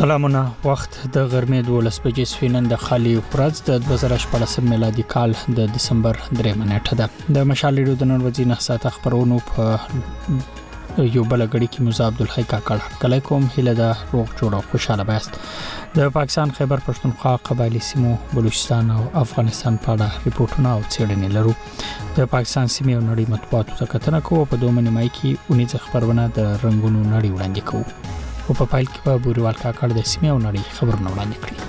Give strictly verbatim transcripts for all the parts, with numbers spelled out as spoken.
سلامونه وخت د غرمې دولس بجې سوینن د خالي ورځ د دوه زره شپږ میلادي کال د دسمبر درېمه نیټه ده د مشال ریډیو د نن ورځې نه ساعت خبرونو په یو بل غړي کې موسی عبدالحی کاکړ کله کوم هله د روغ جوړ خوشاله باست د پاکستان خیبر پښتونخوا قبایلی سیمو بلوچستان او افغانستان په اړه ریپورتونه او څېړنې لرو د پاکستان سیمې او نړۍ مطبوعاتو ته کتنه کوو په دوه نیمه کې اونیزه خبرونه د رنگونو نړۍ وړاندې کوو او په پایل کې په بوريوال کاکړ د سیمې او نړۍ خبرونه وړاندې کړي.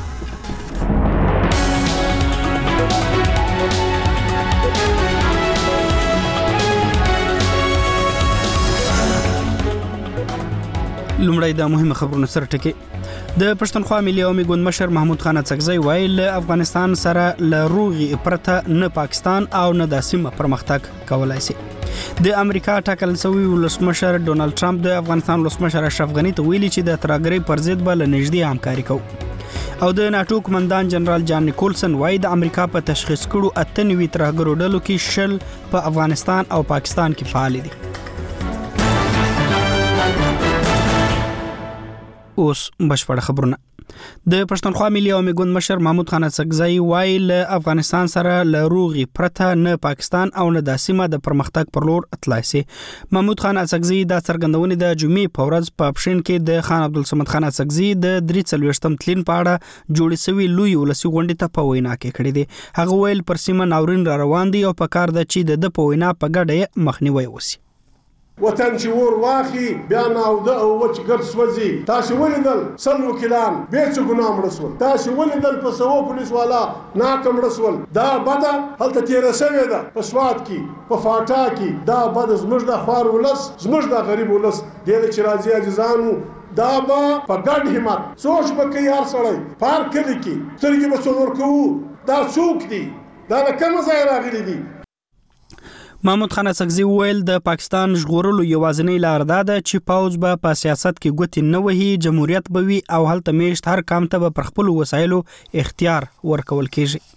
لومړی د مهمه خبرونو سره ټکی د پښتونخوا ملي عوامي ګوند مشر محمود خان اڅکزی وایي له افغانستان سره له روغي پرته نه پاکستان او نه د سیمه پرمختګ کولای شي. د امریکا ټاکل شوی ولسمشر ډونالد ټرمپ د افغانستان ولسمشر اشرف غنی ته ویلي چې د ترهګرۍ پر ضد به له نږدې همکاري کوي او د ناتو کمانډان جنرال جان نیکولسن وایي د امریکا په تشخیص کړو اته نوي ترهګرو ډلو کې شل په افغانستان او پاکستان کې فعال دي. اوس بشپړ خبرونه. د پښتونخوا ملي عوامي ګوند مشر محمود خان اڅکزی وایي له افغانستان سره له روغي پرته نه پاکستان او نه د سیمه د پرمختګ پر لور اطلاع سي. محمود خان اڅکزی د څرګندونې د جمعې په ورځ په پښین کې د خان عبدالصمد خان اڅکزی د درې څلوېښتم تلین په اړه جوړې شوی لوی ولسي غونډې ته په وینا کې کړی دی. هغه ویل پر سیمه ناورین را روان دي او په کار د چې د په وینا په ګډه مخنیوي وسی. وطن چې ور واخی بیا ناوده او وچ ګر سوځي تاسو ولیدل سل وکیلان به څه ګناه مړسول تاسو ولیدل په سو پولیس والا ناکم رسول دا بده هلته تیر شوی ده په سواد کې په فاټا کې دا بده زموږ د خوار ولس زموږ د غریب ولس د چې راځي عزیزانو دا به په ګډ همت سوچ وکړي هر سړی پار کړي کې سترګې به څور کوو دا څوک دي دا کوم ځای راغلي دي. محمود خان اڅکزی ویل د پاکستان ژغورلو یوازینۍ لار دا ده چې پاوز به په سیاست کې ګوتې نه وهي جمهوریت به وي او هلته میشت هر کام ته به پر خپل وسایلو اختیار ورکول کیږي.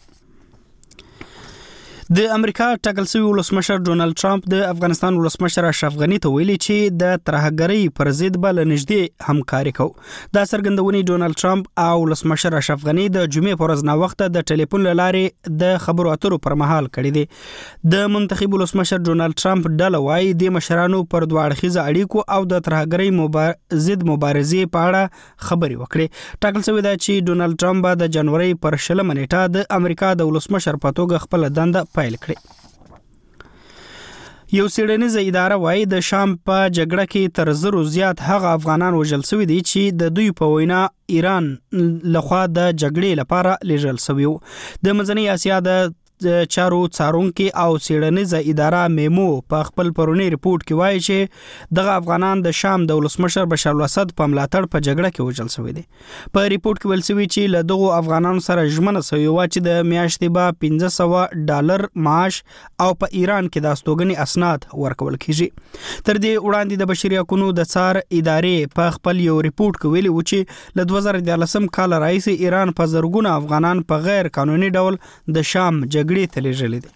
د امریکا ټاکل شوی ولسمشر ډونالد ټرمپ د افغانستان ولسمشر اشرف غنی ته ویلي چې د ترهګرۍ پر ضد به له نږدې همکاري کوي. دا څرګندونې ډونالد ټرمپ او ولسمشر اشرف غنی د جمعې په ورځ نا وخته د ټلیفون له لارې د خبرو اترو پر مهال کړي دي. د منتخب ولسمشر ډونالد ټرمپ ډله وايي د مشرانو پر دوه اړخیزه اړیکو او د ترهګرۍ مبارزې ضد مبارزې په اړه خبرې وکړي. ټاکل شوی دی چې ډونالد ټرمپ به د جنوري پر شلمه نیټه د امریکا د ولسمشر په توګه خپل دنده پیل کړي. یو څېړنیزه اداره وایي د شام په جګړه کې تر زرو زیات هغه افغانان وژل شوي دي چې د دوی په وینا ایران لخوا د جګړې لپاره لیږل شوي وو. د منځنۍ اسیا د چارو څارونکي او څېړنیزه اداره میمو په خپل پرونی ریپورت کې وایي چې دغه افغانان د شام د ولسمشر بشار الاسد په ملاتړ په جګړه کې وژل شوي دي. په ریپورت کې ویل شوي چې له دغو افغانانو سره ژمنه شوې وه چې د میاشتې به پنځه سوه ډالر معاش او په ایران کې د استوګنې اسناد ورکول کیږي. تر دې وړاندې د بشري حقوقو د څار ادارې په خپل یو ریپورت کې ویلي و چې له دوه زره دیارلسم کال راهیسې ایران په زرګونه افغانان په غیر قانوني ډول د شام جګړې ته لیږلي دي.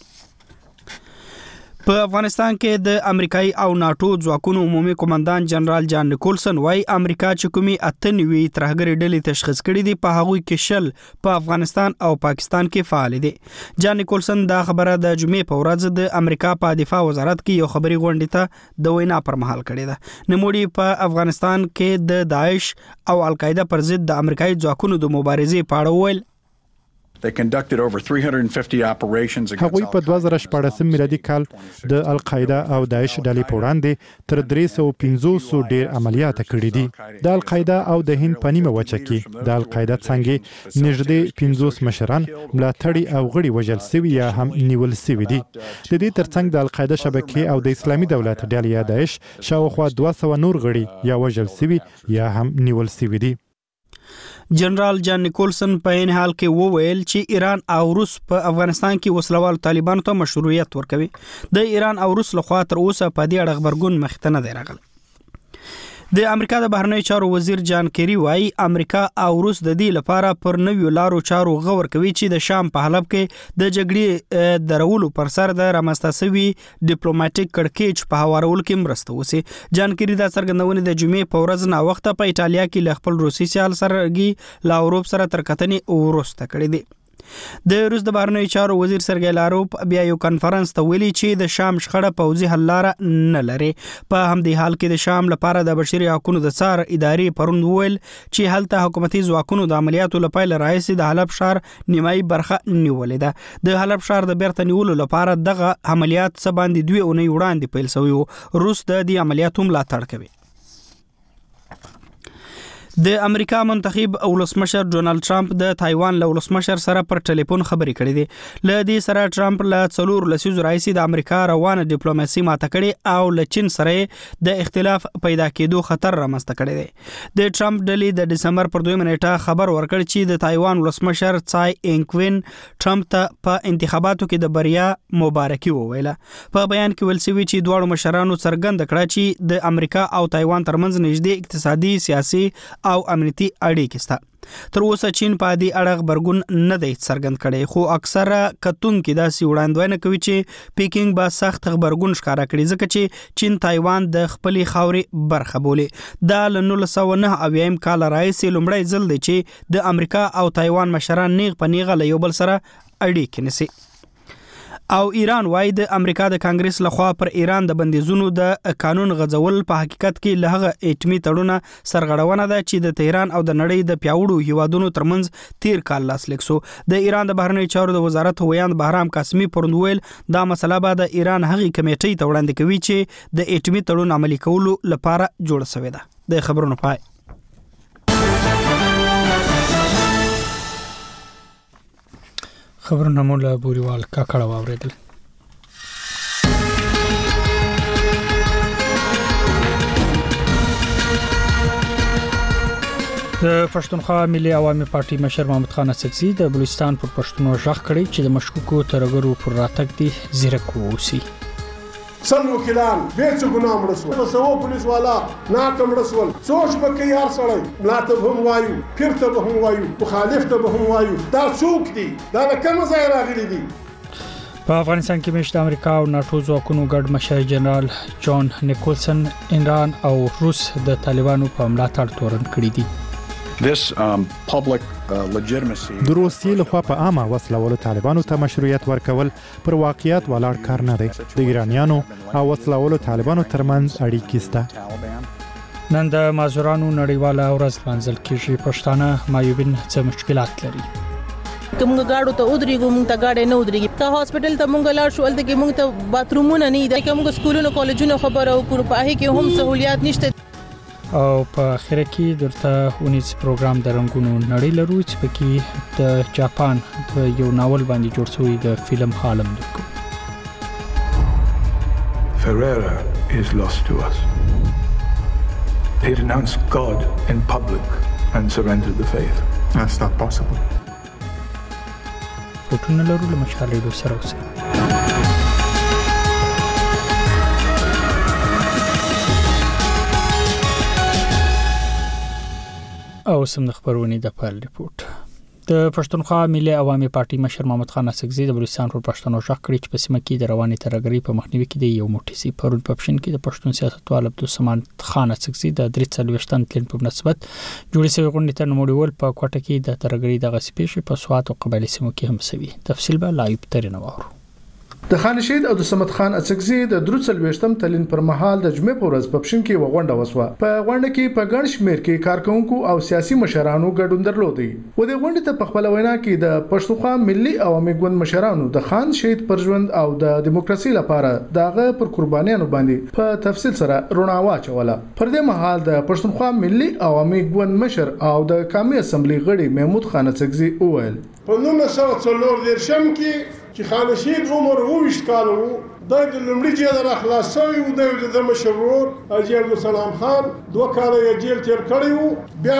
په افغانستان کې د امریکایي او ناتو ځواکونو عمومي کمانډان جنرال جان نیکولسن وایي امریکا چې کومي اته نوي ترهګرۍ ډلې تشخیص کړي دي په هغوی کې شل په افغانستان او پاکستان کې فعال دي. جان نیکولسن دا خبره د جمعې په ورځ د امریکا په دفاع وزارت کې یو خبري غونډې ته د وینا پر مهال کړې ده. نوموړي په افغانستان کې د داعش او القاعده پر ضد د امریکایي ځواکونو د مبارزې په اړه ویل They conducted over three hundred fifty operations against هغوی په دوه زره شپاړسم میلادي کال د القاعده او داعش ډلې په وړاندې تر درې سوه پنځوس ډیر عملیات کړي دي. د القاعده او د هند په نیمه وچه کې د القاعده څنګه نږدې پنځوس مشران ملاتړي او غړي وژل شوي یا هم نیول شوي دي. د دې ترڅنګ د القاعده شبکې او د اسلامي دولت ډلې یا داعش شاوخوا دوه سوه نور غړي یا وژل شوي یا هم نیول شوي دي. جنرال جان نیکولسن په این حال کې وویل چې ایران او روس په افغانستان کې وسلوال طالبانو ته مشروعیت ورکوي. د ایران او روس لخوا تر اوسه په دې اړه خبرګون مخته نه دی راغلی. د امریکا د بهرنی چارو وزیر جان کیری وايي امریکا او روس د دې لپاره پر نویو لارو چارو غور کوي چې د شام په حلب کې د جګړې درولو پر سر د رامنځته شوي ډیپلوماټیک کړکېچ په هوارولو کې مرسته وکړي. جان کیری دا څرګندونه د جمعې په ورځ نا وخت په ایټالیا کې له خپل روسي سیال سرګي لاوروف سره تر کتنې ورسته کړې دي. د روس د بهرنی چارو وزیر سرګی لاروف بیا یو کانفرنس ته ویلي چې د شام شخړه پوځي حل لار نه لري. په همدې حال کې د شام لپاره د بشري حقوقو د څار ادارې پروند ویل چې هلته حکومتي ځواکونو د عملیاتو لپاره راځي د حلب شهر نیمایي برخه نیولې ده. د حلب شهر د بیرته نیولو لپاره دغه عملیات څه باندې دوی اونۍ وړاندې پیل شوی و. روس د دې عملیاتو ملاتړ کوي. د امریکا منتخب ولسمشر ډونالد ټرمپ د تایوان له ولسمشر سره پر ټلیفون خبرې کړې دي. ل دې سره ټرمپ له څلور لسیزو راځي د امریکا روانه ډیپلوماسي ماته کړې او له چین سره د اختلاف پیدا کېدو خطر رامنځته کړی دی. د ټرمپ ډلې د دسمبر پر دویمه نیټه خبر ورکړ چې د تایوان ولسمشر څای اینګوین ټرمپ ته په انتخاباتو کې د بریا مبارکي وویله. په بیان کې ویل شوی چې دواړو مشرانو څرګند کړه چې د امریکا او تایوان ترمنځ نږدې اقتصادي سیاسي او امنیتي اړیکې شته. تر اوسه چین په دې اړه خبرګون نه دی څرګند کړی، خو اکثره کتونکو داسې وړاندوینه کوي چې پیکینګ به سخت خبرګون ښکارا کړي ځکه چې چین تایوان د خپلې خاورې برخه بولي. دا له نولس سوه نهه اویایم کال راهیسې لومړی ځل دی چې د امریکا او تایوان مشران نیغ په نیغه له یو بل سره اړیکې نیسي. او ایران وايي د امریکا د کانګرس لخوا پر ایران د بندیزونو د قانون غځول په حقیقت کې له هغه اټمی تړونه سرغړونه ده چې د تهران او د نړۍ د پیاوړو هیوادونو ترمنځ تیر کال لاسلیک شو. د ایران د بهرنی چارو د وزارت ویاند بهرام قاسمی پروندویل دا مسله به د ایران هغه کمیټې ته وړاندې کوي چې د اټمی تړون عملي کولو لپاره جوړ شوی ده. د خبرونو پای. خبرونه مولا بوريوال کاکړه واوریدل. د پښتونخوا ملي عوامي پارټي مشر محمد خان اسکزي د بلوچستان پر پښتونو ژغ کړی چې د مشکوکو ترګرو پر راتګ دي زیرک ووسی. سل وکیلان بیچ ګناه مړسول پسو پولیس والا ناکم رسول سوچ بکې یار سړی ملاته هم وایو پیرته به هم وایو مخالف ته به هم وایو دا څوک دي دا کوم ځای راغلي دي. په افغانستان کې مشت امریکا او ناتو ځواکونو ګډ مشر جنرال جان نیکولسن ایران او روس د طالبانو په ملاتړ تورن کړی دي. This um, public uh, legitimacy د روسیې لخوا په عامه وسلوالو طالبانو ته مشروعیت ورکول پر واقعیت ولاړ کار نه دی. د ایرانیانو او وسلوالو طالبانو ترمنځ اړیکې شته. نن د مازورانو نړیواله ورځ لمانځل کیږي. پښتانه مایوبین څه مشکلات لري؟ کوم غاړو ته ودرېږو مونږ ته غاړې نه ودرېږي. ته هاسپټل ته مونږ لاړ شو ولته کې مونږ ته باترومونه نه دي. کوم سکولونو کالجونو خبره او په هغه کې هم سہولیات نشته. او په اخر کې درته ونیز پروګرام د رنگونو نړۍ لرو چې پکې د جاپان د یو ناول باندې جوړ شوی د فلم عالم درکو. Ferreira is lost to us. He denounced God in public and surrendered the faith. That's not possible. پټونه لرو له مشال ریډیو سره اوسئ. او سم د خبرونې د پال ریپورت. د پښتونخوا ملي عوامي پارټي مشر محمد خان اسکزي د بلوچستان پر پښتنو ژغ کړی چې په سیمه کې د رواني ترګری په مخنیوي کې د یو موټی سي پرون په پښین کې د پښتون سیاستوال عبدالسمان خان اسکزي د درې څلويشتم تلین په مناسبت جوړې شوی غونډې ته نوموړي په کوټه کې د ترګری د غسپېښې په سوات او قبایلی سیمو کې هم سوي. تفصیل به لایو ترنه وورو. د خان شهید او د صمد خان اڅکزي د دروڅلويشتم تلین پر مهال د جمعې په ورځ په پښین کې وغونډه وسوه. په غونډه کې په ګڼ شمېر کې کارکونکو او سیاسي مشرانو ګډون درلودي. و د غونډې ته په خپل وینا کې د پښتونخوا ملي عوامي ګوند مشرانو د خان شهید پر ژوند او د دیموکراسي لپاره داغه پر قربانیانو باندې په تفصیل سره رڼا واچوله. پر دې مهال د پښتونخوا ملي عوامي ګوند مشر او د قومي اسمبلی غړي محمود خان اڅکزي وویل په نولس سوه څلور دیرشم کې چې خان شهید عمر اوویشت کاله و د لومړي جیل را خلاص شوی و د مشر ورور حاجي عبدالسلام خان دوه کاله یې جیل تیر کړی و. بیا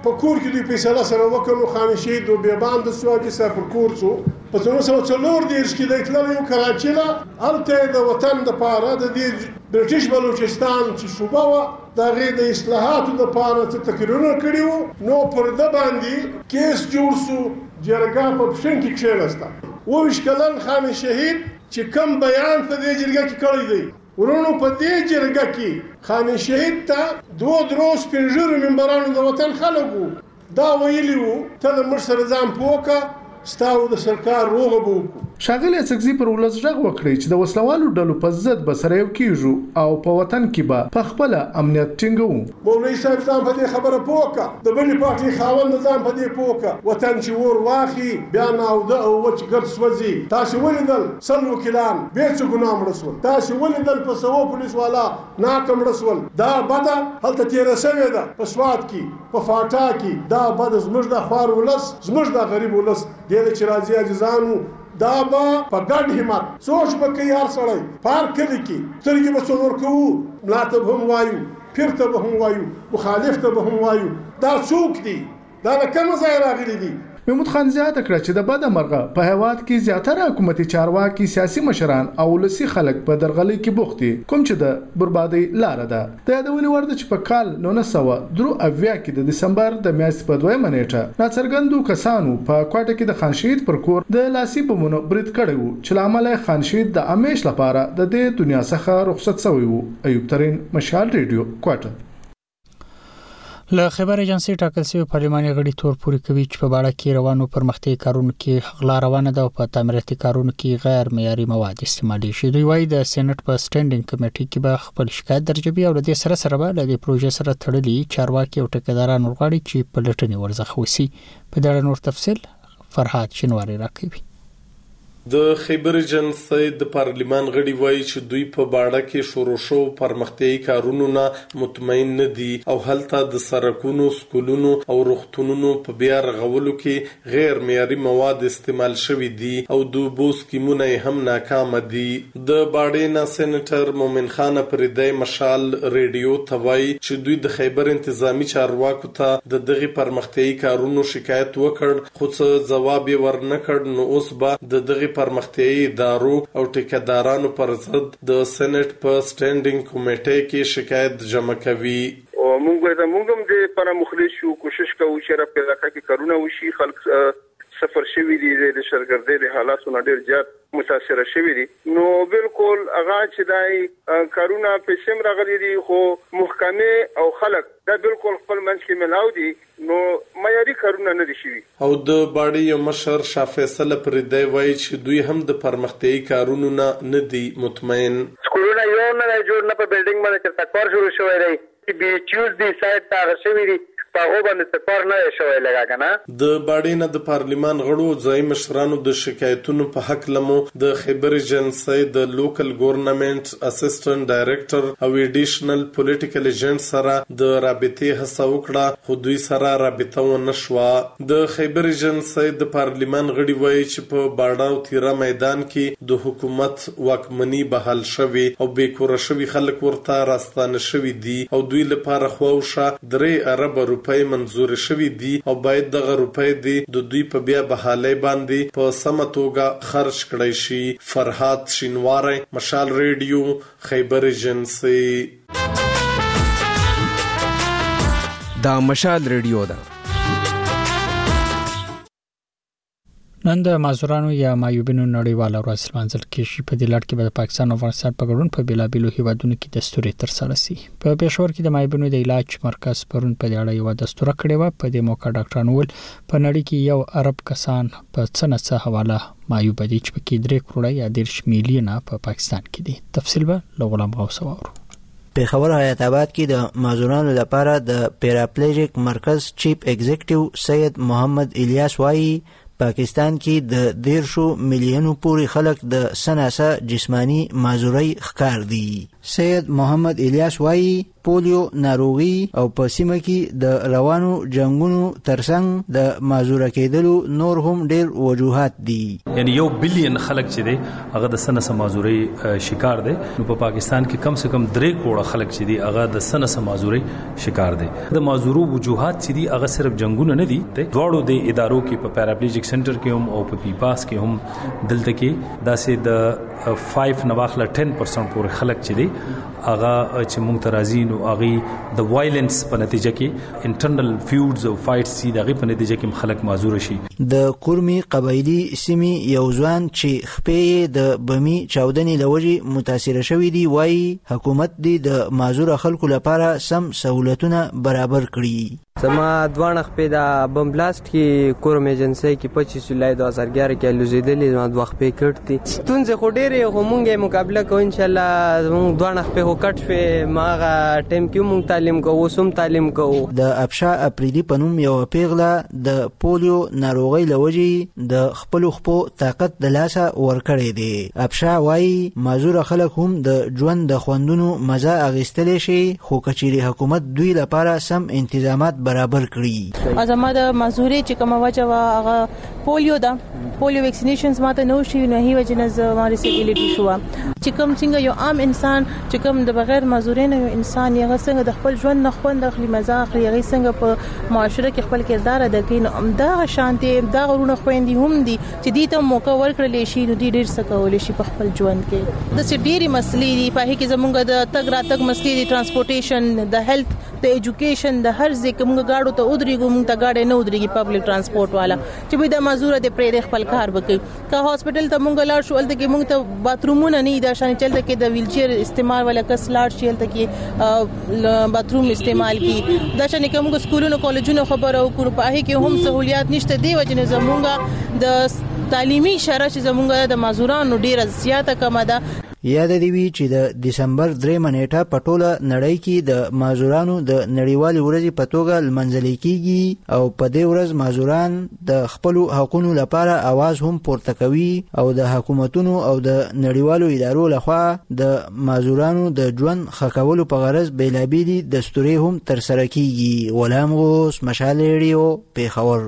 په کور کې دوی فیصله سره وکړو خان شهید او بیا باندې سواجي سره پر کور څو په نو سره څلور دیرش کې د اطلاع یو کراچي لا الته د وطن د پاره د برټیش بلوچستان چې صوبه وا د غي د اصلاحاتو د پاره ته تقریرونه کړیو نو پر د باندې کیس جوړ سو جرګه په پښین کې کېلاسته و وشکلن خان شهید چې کم بیان په دې جرګه کې کړی دی ورونو په دې جرګه کې خان شهید ته دوه دروس پنځه منبرانو د وطن خلکو دا ویلی وو ته د مرسر ځان پوکا ستاو د سرکار روغه بو شاغل اڅکزي پر ولس ژغ وکړي چې د وسلوالو ډلو په ضد بسره یو کیږو او په وطن کې به په خپل امنیت ټینګو مولوی صاحب ځان په دې خبره پوکا د بلې پارټي خاوند ځان په دې پوکا وطن چې ور واخي بیا ناو د او وچ ګرځ سوځي تاسو ولیدل سل وکیلان به څه ګناه مړسول تاسو ولیدل په سوو پولیس والا ناکم رسول دا بده هلته تیر شوی ده په سواد کې په فاټا کې دا بده زموږ د خوار ولس زموږ د غریب ولس دغه چې راځي عزیزانو دا با په ګډ همت سوچ وکړي یار سړی پار کړي کې سترګې به څور کوو ملاته هم وایو پیرته به هم وایو مخالف ته به هم وایو دا څوک دي دا کوم ځای راغلي دي محمود خان زیاته کړه چې د بده مرغه په هیواد کې زیاتره حکومتي چارواکي سیاسي مشران او ولسی خلک په درغلي کې بوخت دي کوم چې د بربادي لار ده د یادونې ورده چې په کال نولس سوه درې اویا کې د دسمبر د میاشتې په دویمه نیټه ناڅرګندو کسانو په کوټه کې د خان شهید پر کور د لاسي بمونو برید کړی وو چې لامل خان شهید د امیش لپاره د دې دنیا څخه رخصت شوی وو. ایوب ترين مشال ریډیو کوټه. له خبر ایجنسی ټاکل شوی پارلماني غړي تور پوري کوي چې په باړه کې روانو پرمختګي کارونو کې غلا روانه ده او په تعمیراتي کارونو کې غیر معیاري مواد استعمالي شي. دوی وايي د سېنات په سټینډینګ کمیټې کې به خپل شکایت درجوي او د دې سره سره به د پروژې سره تړلي چارواکي او ټاکداران ورغړي چې په لټنې ورزخ وسی. په دې اړه نور تفصیل فرهاد شینواری راکوي. د خیبر ایجنسی د پارلمان غړي وایي چې دوی په باړه کې شروع شو پرمختیايي کارونو نه مطمئن نه دي او هلته د سړکونو سکولونو او روغتونونو په بیا رغولو کې غیر معیاري مواد استعمال شوي دي او د اوبو سکیمونه هم ناکام دي. د باړې نه سېنیټر مومن خان پردی مشال ریډیو ته وایي چې دوی د خیبر انتظامی چارواکو ته د دغه پرمختیايي کارونو شکایت وکړ خو څه جواب یې ورنکړ نو اوس به د دغه پرمختیايي ادارو او ټیکدارانو پر ضد د سېنات په سټینډینګ کمیټې کې شکایت جمع کوي. او موږ د موږ هم د پر مخلص شو کوشش کوو چې را په علاقې کې کارونه وشي خلک سفر شوی دي د شرګردې د حالاتو نه ډیر زیات متاثر شوی دي نو بالکل هغه چې دای کارونه په سم راغلي دي خو محکمه او خلک دا بالکل خپل منځ کې ملاو دي نو معیاري کارونه نه دي شوی. او د باړې یو مشر شاه فیصل پردی وایي چې دوی هم د پرمختیايي کارونو نه نه دي مطمئن. سکولونه یو نه جوړ نه په بلډینګ باندې چې کار شروع شوی دی بي چوز دی سایت تا شوی دی په باندې څپار نه شوی لگا کنه. د باړې نه د پارلمان غړو ځای مشرانو د شکایتونو په حق لمو د خیبر ایجنسی د لوکل ګورنمنت اسسټنټ ډایریکټر او ایډیشنل پولیټیکل ایجنټ سره د رابطې هڅه وکړه خو دوی سره رابطه ونه شوه. د خیبر ایجنسی د پارلمان غړي وایي چې په باړه او تیرا میدان کې د حکومت واکمني بحال شوی او بې کوره شوي خلک ورته راستانه شوي دي او دوی لپاره خواوشه درې ارب روپۍ منظور شوي دي او باید دغه روپۍ دي د دوی په بیا بحالۍ باندې په سمه توګه خرج کړی شي. فرهاد شینواری مشال ریډیو خیبر ایجنسی. دا مشال ریډیو ده. نن د مازورانو یا مایوبینو نړیواله ورځ لمانځل کېږي. په دې لړ کې به د پاکستان او افغانستان په ګډون په بیلابیلو هیوادونو کې دستوري ترسره شي. په پېښور کې د مایوبینو د علاج مرکز پرون په دې اړه یو دستور کړی و. په دې موقع ډاکټران ول په نړۍ کې یو عرب کسان په څه نه څه حواله مایوب دي چې په کې درې کروڑه یا دېرش میلیونه په پاکستان کې دي. تفصیل به له غلام غوث واورو. پیښور حیات آباد کې د مازورانو لپاره د پیراپلیجیک مرکز چیف ایگزیکټیو سید محمد الیاس وایي پاکستان کې د دیرشو میلیونو پورې خلک د سناسه جسمانی معذورۍ ښکار دي. سید محمد الیاس وایي پولیو ناروغي او په سیمه کې د روانو جنگونو ترڅنګ د معذوره کېدلو نور هم ډېر وجوهات دي. یعنی یو بلین خلک چې دي هغه د سنه سمازوري شکار دي. نو په پاکستان کې کم سے کم درې کروڑه خلک چې دي هغه د سنه سمازوري شکار دي. د معذورو وجوهات چې دي هغه صرف جنگونه نه دي، دواړو د ادارو کې په پیراپلیجیک سنټر کې هم او په پیپاس کې هم دلته کې داسې د پنځه نواخله ټن پرسنټ پورې خلک چې دي هغه چې موږ ترازی نو هغه د وایلنس په نتیجه کې انټرنل فیوډز او فایټس سي دغه په نتیجه کې خلک معذور شي. د کورمي قبایلی سیمې یو ځوان چې خپې د بمی چاودنې لوجې متاثر شوی دی وایي حکومت دی د معذور خلکو لپاره سم سہولتونه برابر کړي. زما دوه خپې د بم بلاست کې کورم ایجنسی کې پچیس جولای دو هزار اګیارہ کې لوزیدلې ما دوه خپې کړتي ستونزې خو ډېرې خو مونږه مقابله کوو ان شاء الله. مونږ دوه خپې هو کټ شوې ماغه ټیم کې مونږ تعلیم کوو سم تعلیم کوو. د ابشا اپریدي پنوم یو پیغله د پولیو ناروغي لوجې د خپل خپو طاقت د لاسه ورکړې دي. ابشا وايي معذور خلک هم د ژوند د خوندونو مزه اغستلې شي خو کچيري حکومت دوی لپاره سم تنظیمات برابر کړی. ازما د معذوري چې کومه وجه وا هغه پولیو دا پولیو ویکسینیشنز ماته نو شي نه هی وجه نه زما ریسیبিলিټی شو چې کوم څنګه یو عام انسان چې کوم د بغیر معذوري نه یو انسان یې څنګه د خپل ژوند نه خوند اخلي مزه اخلي هغه څنګه په معاشره کې خپل کردار ادا کوي. نو امدا شانتي امدا غرونه خويندې هم دي چې دې ته موقع ورکړل شي نو دې ډیر څه کول شي په خپل ژوند کې. د سډيري مسلې دي په هغه کې زمونږ د تګ راتګ مسلې دي، ترانسپورټیشن د هیلث د ایجوکیشن د هر ځای موږ گاډو ته ودرېږو موږ ته گاډي نه ودرېږي پبلک ترانسپورت والا چې به د معذور د پرې خپل کار وکړي. که هاسپټل ته موږ لاړ شو الته کې موږ ته باترومونه نه دا شان چلته کې د ویل چیر استعمال ولا کس لاړ شي الته کې باتروم استعمال کی دا شان کې موږ سکولونو کالجونو خبرو کوو په هغه کې هم سہولیات نشته دی وجنه زمونږ د تعلیمي شرایط چې زمونږ د معذورانو ډیره زیاته کمه ده. یاد دی وی چې د دسمبر درې منېټه په ټوله نړۍ کې د معذورانو د نړیوالې ورځې په توګه لمانځل کیږي او په دې ورځ معذوران د خپل حقوقو لپاره आवाज هم پورته کوي او د حکومتونو او د نړیوالو ادارو لخوا د معذورانو د ژوند ښه کولو په غرض بیلابېلې دستوري هم ترسره کیږي. غلام غوث، مشعل ریډیو، پیښور.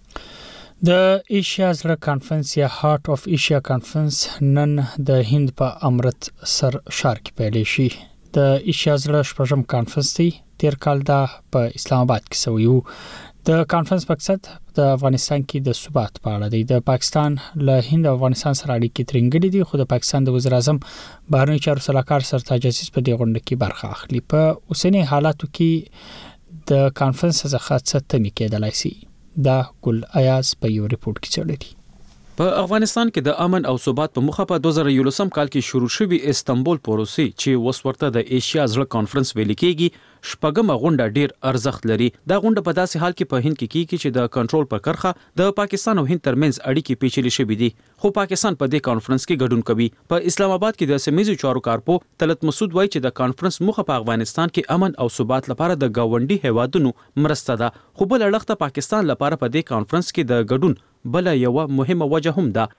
د ایشیا زړه کانفرنس یا هارت اف ایشیا کانفرنس نن د هند په امرت سر شهر کې پیل شي. د ایشیا زړه شپږم کانفرنس دی تیر کال دا په اسلام آباد کې شوی و. د کانفرنس مقصد د افغانستان کې د ثبات په اړه دی. د پاکستان له هند او افغانستان سره اړیکې ترنګلې دي خو د پاکستان د وزیر اعظم بهرنی چارو سلاکار سرتاج عزیز په دې غونډه کې برخه اخلي. په اوسنی حالاتو کې د کانفرنس څخه څه تمې کېدلای شي دا ګل ایاز په یو ریپورت کې چړلې. په افغانستان کې د امن او ثبات په مخه په دوه زره یولسم کال کې شروع شوی استنبول پروسې چې وسورته د ایشیا زړه کانفرنس ویل کېږي شپږم غونډه ډیر ارزښت لري. دا غونډه په داسې حال کې په هند کې کیږي چې د کنټرول پر کرخه د پاکستان او هند ترمنځ اړیکې پیچلې شوې دي خو پاکستان په دې کانفرنس کې ګډون کوي. په اسلام آباد کې د سیمایي چارو کارپو طلعت مسعود وایي چې د کانفرنس مخه په افغانستان کې امن او ثبات لپاره د گاونډي هیوادونو مرسته ده خو بل اړخته پاکستان لپاره په دې کانفرنس کې د ګډون بل یو مهمه وجه هم ده.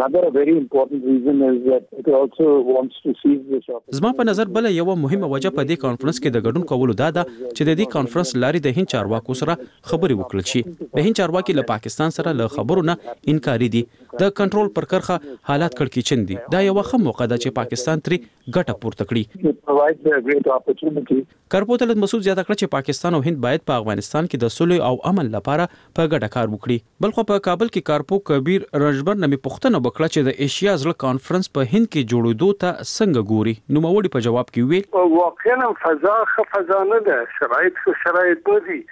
زما په نظر بل یو مهمه وجه په دې کانفرنس کې د ګډون کولو دا ده چې د دې کانفرنس لاري د هند چارواکو سره خبري وکړل شي. د هند چارواکي له پاکستان سره له خبرو نه انکاري دي. د کنټرول پر کرخه حالات کړکېچن دي. دا یو ښه موقع ده چې پاکستان تری ګټه پورته کړي. کارپو طلعت مسعود زیاته کړه چې پاکستان او هند باید په افغانستان کې د صلح او امن لپاره په ګډه کار وکړي. بلخو په کابل کې کارپو کبیر رنجبر نمي پښتنه وکړه چې د ایشیا زړه کانفرنس په هند کې جوړېدو ته څنګه ګوري. نو موري په جواب کې ویل واقعا فضا خفضا نه ده شرایط خو شرایط نه دي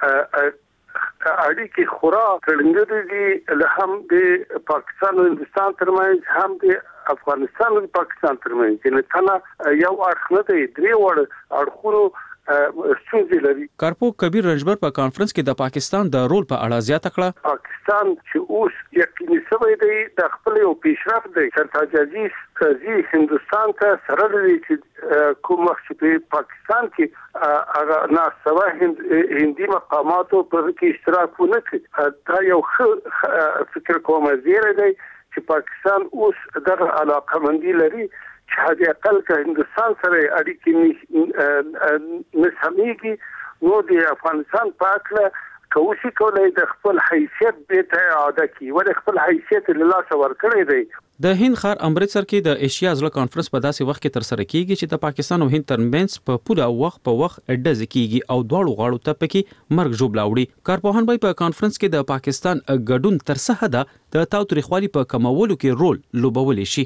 اړیکې خورا تړلې دي له هم د پاکستان او هندستان ترمنځ هم د افغانستان او پاکستان ترمنځ چې نه یو اړخ نه دی درې وړ اړخونو کارپو کبیر رنجبر په کانفرنس کې د پاکستان د رول په اړه زیاته کړه. پاکستان چې اوس یقیني شوی دی د خپل یو پیشرفت دی سرتاج عزیز قضیه هندستان ته سره لري چې کوم وخت په پاکستان کې هغه ناسوا هندي مقاماتو په کې اشتراک ونه کړي. دا یو ښه فکر کوم زیره دی چې پاکستان اوس دغه علاقه مندي لري چې د اقل که هندستان سره اړیکې نسمېږي نو د افغانستان په اړه کوشش کولای د خپل حیثیت به ته اعاده کی ور خپل حیثیت له لاسه ورکړی دی. د هند ښار امرتسر کې د ایشیا ځل کانفرنس په داسې وخت کې تر سره کیږي چې د پاکستان او هند ترمنځ په پوره وخت په وخت ډز کیږي او دواړو غاړو ته پکې مرګ ژوبلا وړي. کارپوهان به په کانفرنس کې د پاکستان ګډون تر څه حده د تاوتریخوالي په کمولو کې رول لوبولی شي.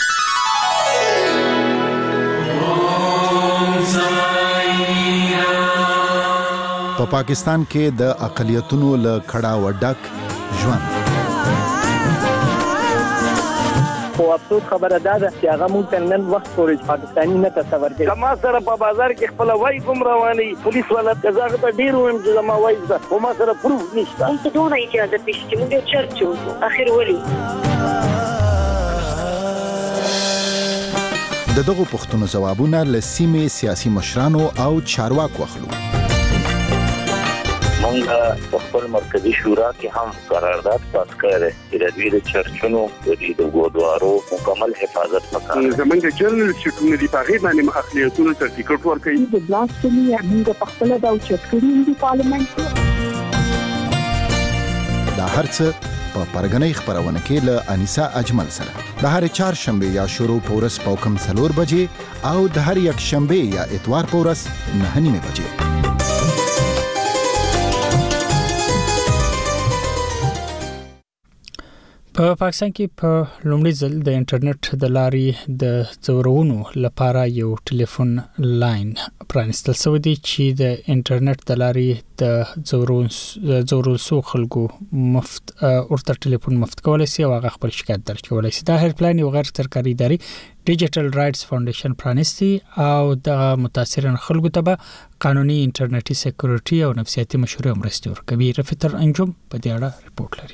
په پا پاکستان کې د اقلیتونو له کړه وډک ژوند. خو افسوس خبره ده چې هغه مونږ ته نن وخت پورې پاکستاني نه تصور کوي. کما سره په بازار کې خپل وای کوم رواني پولیس ولا قزاق ته ډیر ویم چې ما وای ده خو ما سره پروف نشته. مونږ ته دوه اجازه پېښې مونږ چرچو اخر ولي د دغو پوښتنو ځوابونه له سیمې سیاسي مشرانو او چارواکو اخلو. مونږ په خپل مرکزی شورا کې هم قرارداد پاس کړی چې د دوی د چرچونو د دوی د ګودوارو مکمل حفاظت وکړي. زمونږ جنرال سیکریټری دی په هغه باندې اقلیتونو ته ټیکټ ورکړي. د بلاسفمي موږ په خپل د چرچونو دی پارلیمنت دا هرڅه په پرګنۍ خبرونه کې له انیسا اجمل سره د هر چهارشنبه یا شروع پورس پوکم څلور بجې او د هر یک شنبه یا اتوار پورس نه نیمه بجې. په پاکستان کې په لومړي ځل د انټرنیټ د لارې د ځورونو لپاره یو ټلیفون لاین پرانستل شوی دی چې د انټرنیټ د لارې د ځورون ځورونسو خلکو مفت ورته ټلیفون مفت کولای شي او هغه خپل شکایت درج کولای شي. دا هر پلان یو غیر سرکاري ادارې ډیجیټل رائټس فاونډیشن پرانستی او د متاثرین خلکو ته قانوني انټرنیټي سکیورټي او نفسیاتي مشورې مرستې ورکوي. رفتر انجم په دې اړه رپورت لري.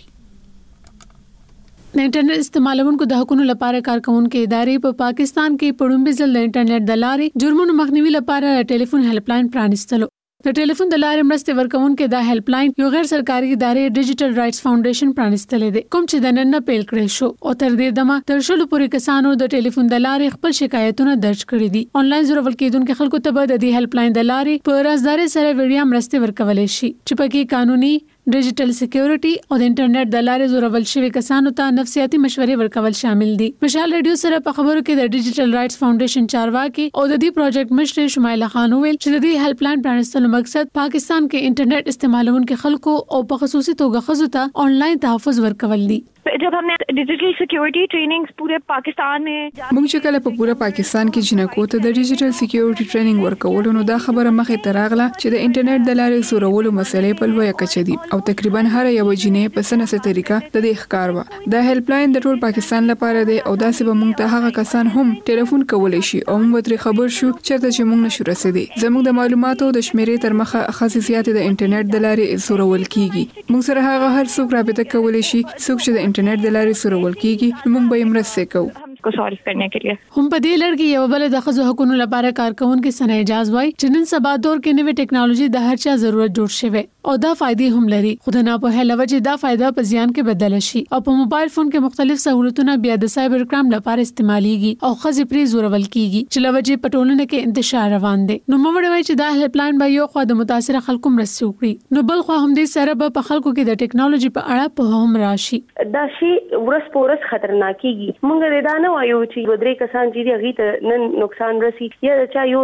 د انټرنیټ استعمالونکو د حقوقو لپاره کارکونکو ادارې په پاکستان کې پړومبي ځل د انټرنیټ د لارې جرمونو مخنیوي لپاره ټلیفون هیلپ لاین پرانیستلو. د ټلیفون د لارې مرستې ورکوونکو د هیلپ لاین یو غیر سرکاري ادارې ډیجیټل رائټس فاونډیشن پرانیستلې ده کوم چې د نن نه پیل کړی شو او تر دې دمه تر شلو پورې کسانو د ټلیفون د لارې خپل شکایتونه درج کړي دي. انلاین زورول کېدونکو خلکو ته به د دې هیلپ لاین د لارې په رازداري سره ویډیو مرستې ورکولې شي چې پکې قانوني ډیجیټل سکیورټي او د انټرنیټ د لارې زورول شوی کسانو ته نفسیاتي مشورې ورکول شامل دي. مشال ریډیو سره په خبرو کې د ډیجیټل رائټس فاونډیشن چارواکي او د دې پروجیکټ مشر شمایله خان ویل چې د دې هیلپ لاین پرانستلو مقصد پاکستان کې انټرنیټ استعمالونکو خلکو او په خصوصي توګه خزو ته آنلاین تحفظ ورکول دي. जब हमने digital security trainings पूरे पाकिस्तान में موږ چې کله په پوره پاکستان کې جنکو ته د ډیجیټل سکیورټي ټریننګ ورکول نو دا خبره مخې ته راغله چې د انټرنیټ د لارې سورولو مسلې په لویه کچه دي او تقریبا هر یو جنې په سنسه طریقه د دې ښکار و. دا هیلپ لاین د ټول پاکستان لپاره دی او دا سبب موږ ته هغه کسان هم ټلیفون کولای شي او موږ تر خبر شو چې چې موږ نشو رسیدي. زموږ د معلوماتو د شمیرې تر مخه خصوصیات د انټرنیټ د لارې سورول کیږي. موږ سره هغه هر څوک رابطه کولای شي څوک چې د انټرنیټ د لارې سورول کیږي موږ به یې مرسته کوو. को सॉल्व करने के लिए هم په دې لړ کې یو بل د خزو حقوقو لپاره کارکونکو سنه اجازه وای چې نن سبا دور کې نوې ټکنالوژي د هر چا ضرورت جوړ شوی او دا فائدې هم لري. خو نه په هله وجه دا فائدہ په زیان کې بدل شي او په موبایل فون کې مختلف سہولتونه بیا د سایبر کرائم لپاره استعماليږي او خزي پری زورول کیږي چې لوجه پټولنه کې انتشار روان دي. نو موږ وایو چې دا هیلپ لاین به یو خو د متاثر خلکو مرسته وکړي نو بل خو هم دې سره په خلکو کې د ټکنالوژي په اړه په هم راشي. دا شی ورس پورس خطرناکيږي. موږ دا نه وایو چې ودرې کسان چې هغه ته نن نقصان رسی یا چا یو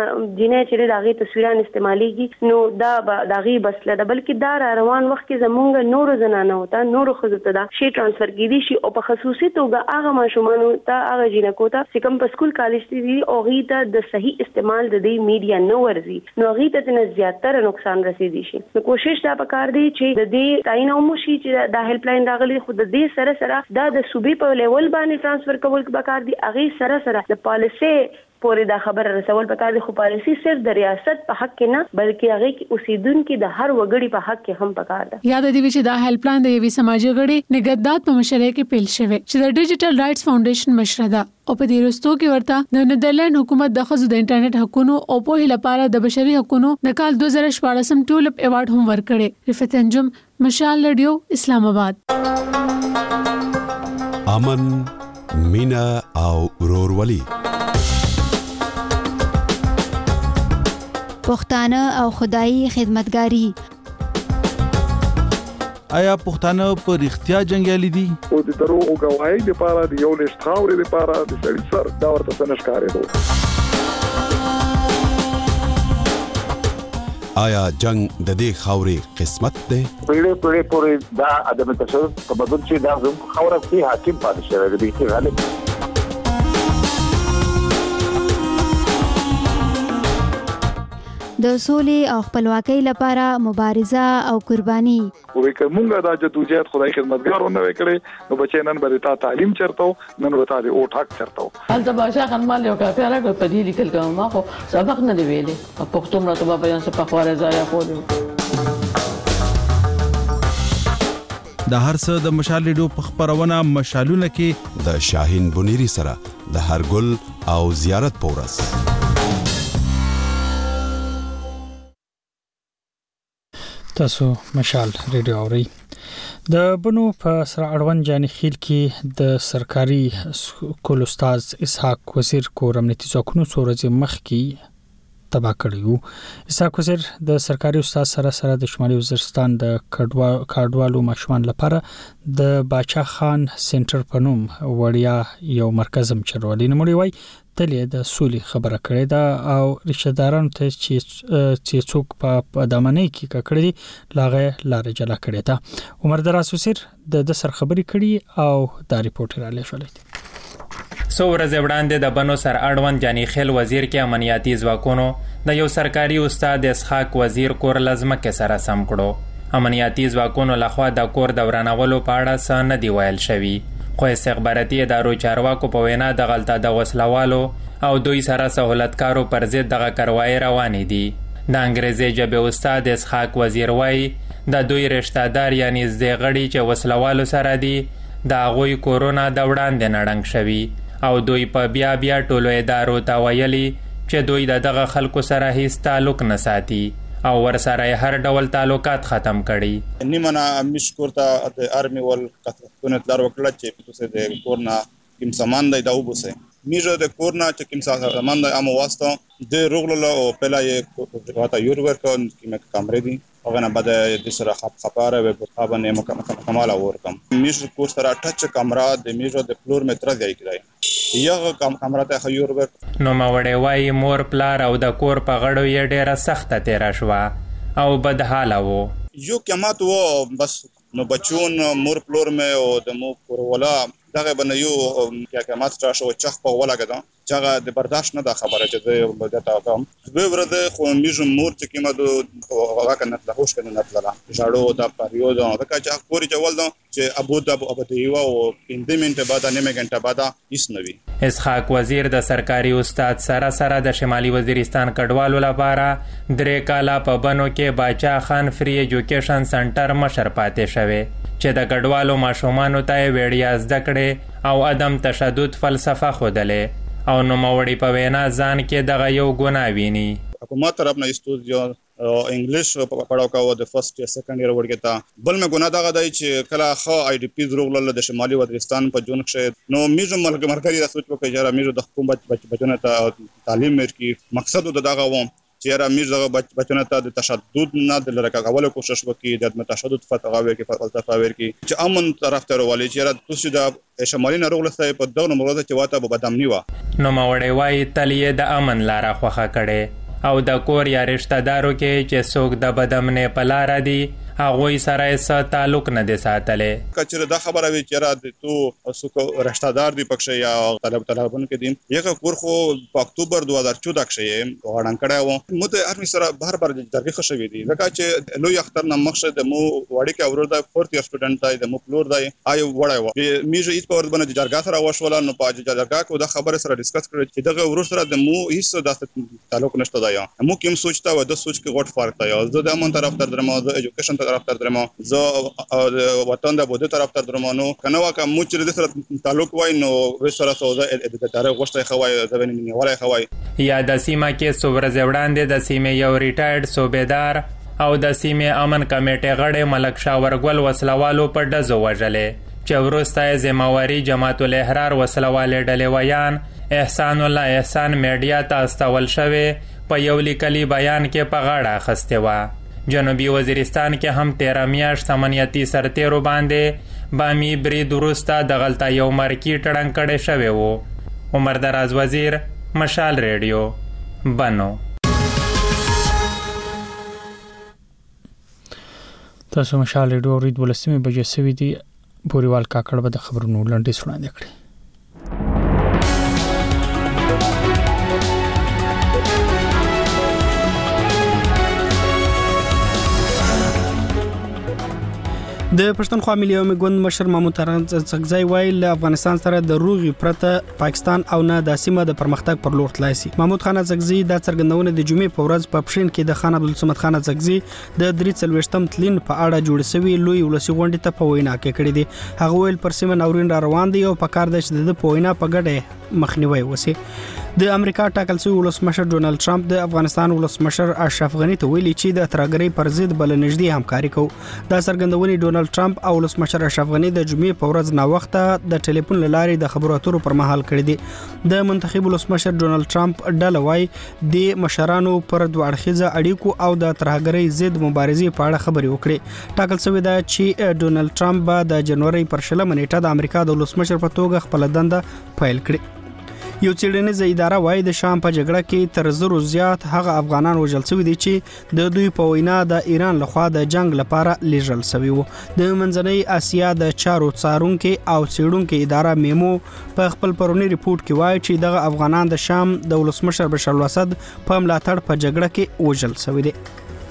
جنې چې دغه تصویران استعماليږي نو دا دغه بس لده بلکې دا روان وخت کې زمونږ نور زنانه وتا نور خزو ته دا شی ترانسفر کیدي شي او په خصوصي توګه هغه ماشومان ته هغه جنکو ته چې کوم په سکول کالج دي او هغه ته د صحیح استعمال د دې میډیا نو ورزي نو هغه ته نه زیاتره نقصان رسیدي شي. نو کوشش دا پکار دی چې د دې تعین او مشي چې د هیلپ لاین راغلي خو د دې سره سره دا د صوبې په لیول باندې ترانسفر کول پکار دی. هغه سره سره د پالیسي پورې دا خبر رسول پکار دی خو پالیسي صرف د ریاست په حق کې نه بلکې هغه کې اوسیدونکو د هر وګړي په حق کې هم پکار دی. یاد دی چې دا هیلپ لاین د یوې سماجي غړي نګهداد په مشرۍ کې پیل شوی چې د ډیجیټل رائټس فاونډیشن مشره ده او په دې وروستو کې ورته د نیدرلند حکومت د خزو د انټرنیټ حقوقو او په لپاره د بشري حقوقو د کال دوه زره شپږ ټولپ ایوارډ هم ورکړي. رفعت انجم مشال رادیو اسلام آباد. امن مینا او ورورولي پښتانه او خدایي خدمتګاری. آیا پښتانه په رښتیا جنگیالي دي؟ او د دروغ غواړي د پاره د یو لښت خاورې د پاره د سړي سر دا ورته څنګه ښکارېدو. آیا جنگ د دې خاورې قسمت دی؟ پیړې پیړې پورې دا عدم تشدد په بدل چې دا زموږ خاوره کې حاکم پاتې شوی دی چې غالب. د سولې او خپلواکۍ لپاره مبارزه او قرباني. وې کومه دا جدوجہد خدای خدمتګارونه وکړي نو بچي نن به تا تعلیم چرته نن به تا او ټاک چرته. حالته باشا خنمال یو کافي راغله په دې لیکل کوم ما خو سبق نه دی ویلې په پښتو مرته په بیان څخه په خواره ځای خوري. د هر څه د مشال ریډیو په خبرونه مشالونه کې د شاهین بنيري سره د هرګل او زیارت پورس. تاسو مشال ریډیو اورئ. د بنو په سره اړوند جاني خیل کې د سرکاري کول استاد اسحاق وزیر کور امنیتي ځواکونو څورځي مخ کې تبا کړیو. اسحاق وزیر د سرکاري استاد سره سره د شمالي وزیرستان د کډوالو ماشومان لپاره د باچا خان سنټر په نوم وړیا یو مرکز هم چلولې. نوموړي وایي تلې د سولې خبره کړې ده او رشتہ دارانو ته چې چې څوک په دمنۍ کې کړې لاغه لارې جلا کړې ده. عمر دراس وزیر د سر خبري کړي او دا ریپورت را لېږلی. سو ورځې وړاندې د بنو سر اړوند جاني خیل وزیر کې امنیتي ځواکونو د یو سرکاري استاد اسحاق وزیر کور لازمه کې سره سم کړو. امنیتي ځواکونو لخوا د کور دورانولو په اړه څه نه دی ویل شوی، خو استخباراتي ادارو چارواکو په وینا د غلطه د وسلوالو او دوی سره سہولتکارو پر ضد دغه کاروایی روانې دي. د انګریزي ژبې استاد اسحاق وزیر وایي د دوی رشتہ دار یعنی زده غړي چې وسلوالو سره دي د هغوی کورونه د وړاندې نړنګ شوي او دوی په بیا بیا ټولو ادارو ته ویلي چې دوی د دغه خلکو سره هیڅ تعلق نه ساتي او ورسره هر ډول تعلقات ختم کړي. نیمه مشکور ته د ارمي ول کتلونه تلار وکړه چې په څه د کورنا کوم سامان دی دا وبسه میجو د کورنا چې کوم سامان دی امو واسطه د رغلو او پلا یې کوټه یور ورکو کوم کمرې دي هغه نه بده د سره خپ خپاره به په باندې مکمل اورکم میجو کور سره ټچ کمره د میجو د فلور متر دی کړی یغه کم کمره ته خيور ور نو ما وړې وای مور پلار او د کور په غړو یې ډیره سخته تیر شوه او بدحاله وو. یو کمات وو بس نو بچون مور پلور مې او د مو کور ولا دغه بنیو کیا کمات تاسو چخ په ولا غدا چې د برداشت نه د خبره چې د تا کوم به ورته خو میجو مور چې کیمه د هغه کنه د هوش کنه نه تللا جاړو د پریود دا چې کوري چول دو چې ابو د ابو د یو پنځه منټه بعد نیمه غنټه بعد هیڅ نوي. اسحاق وزیر د سرکاري استاد سره سره د شمالي وزیرستان کډوالو لپاره درې کاله په بنو کې باچا خان فری ایجوکیشن سنټر مشر پاتې شوی چې د کډوالو ماشومانو ته ویډیا زده کړې او عدم تشدد فلسفه خودلې او نو موړی په وینا ځان کې دغه یو ګناه ویني. حکومت طرف نه استودیو انګلیش پڑھاو کا د فرست یا سیکنډ ایئر ورګتا بل مې ګناه دا غدای چې کله خو آی ډی پی زروغله د شمالي وزیرستان په جون کې نو میجو ملک مرکزی د سوچ په جره میجو د حکومت بچونه ته تعلیم ورکی مقصد د دغه و چې را میجو بچونه ته د تشدد نه د لرکاولو کوشش وکړي د تشدد فتغاوي کې فلسفه ورکی چې امن طرف ته ورولې چې را تاسو د شمالي نړۍ سره په دغه مرزه چې واته په بدامنی و نو موړې وای تلې د امن لاره خوخه کړي او د کور یا رشتہ دارو کې چې څوک د بدامنې په لار دي هغه سره څه تعلق نه دي ساتلې. کچره دا خبره وی چې را د تو څوک رشتہ دار دی پکښه یا طلب طلبون کې دي یو کور خو په اکتوبر دوه هزار چودہ کې غړن کړه و مته ارمي سره بهر بهر درګه خښوي دي لکه چې لوی اختر نه مخشه د مو وړي کې اورو د فورث ایئر سټوډنټ دی د مو فلور دی آی وړای و میجو هیڅ په ور باندې جرګه سره وشول نو په جرګه کې دا خبره سره ډیسکس کړل چې دغه ورور سره د مو هیڅ داسې تعلق نشته دی مو کوم سوچتا و د سوچ کې غټ فرق دی او د امن طرف تر درمو د ایجوکیشن طرف تر درمو زه وطن د بده طرف تر درمو نو کنه واکه مو چې د سره تعلق وای نو وسره سوزه د تاریخ غوښته خوای زبن نیولای خوای یا د سیمه کې صبر زوړاندې د سیمه یو ریټایرډ صوبیدار او د سیمه امن کمیټې غړي ملک شاورګل وسلوالو په دزو وجلې چې ورسته ذمہواری جماعت الاحرار وسلوال ډلې ویان احسان الله احسان میډیا ته استول شوی په یو لیکلي بیان کې په غاړه اخیستې وه. جنوبي وزیرستان کې هم تیره میاشت امنیتي سرتیرو باندې بامي برید وروسته دغلته یو مرکي ټړنګ کړی شوی و. عمر دراز وزیر، مشال ریډیو، بنو. تاسو مشال ریډیو اورید ولسمه بجې سوي دي. بوريوال کاکړ به د خبرونو لنډیز وړاندې کړي. د پښتونخوا ملي عوامي ګوند مشر محمود طاهر څکزی وایي له افغانستان سره د روغي پرته پاکستان او نه د سیمه د پرمختګ پر لور تلای شي. محمود خان څکزی د څرګندونه د جمعې په ورځ په پښین کې د خان عبدالصمد خان څکزی د درې څلوېښتم تلین په اړه جوړ شوی لوی ولسی غونډې ته په وینا کې کړی دی. هغه ویل پر سیمه ناورین را روان دی او په کار د چې د پوینا په ګډه مخنیوي وسی. د امریکا ټاکل شوی ولسمشر ډونالد ټرمپ د افغانستان ولسمشر اشرف غنی ته ویلي چې د ترګری پر ضد بل نږدې همکاري کوي. دا څرګندونې ډونالد ټرمپ او ولسمشر اشرف غنی د جمعې په ورځ نا وخته د ټلیفون لارې د خبرو اترو پر مهال کړی دي. د منتخب ولسمشر ډونالد ټرمپ ډله وایي د مشرانو پر دوه اړخیزه اړیکو او د ترګری ضد مبارزې په اړه خبرې وکړي. ټاکل شوی دا چې ډونالد ټرمپ به د جنوري پر شلمه نیټه د امریکا د ولسمشر په توګه خپل دنده پیل کړي. یو څېړنیزه اداره وایي د شام په جګړه کې تر زرو زیات هغه افغانان وژل شوي دي چې د دوی په وینا د ایران لخوا د جنگ لپاره لیږل شوي وو. د منځنۍ اسیا د چارو څارونکي او څېړونکي اداره میمو په خپل پرونی ریپورت کې وایي چې دغه افغانان د شام د ولسمشر بشار الاسد په ملاتړ په جګړه کې وژل شوي دي.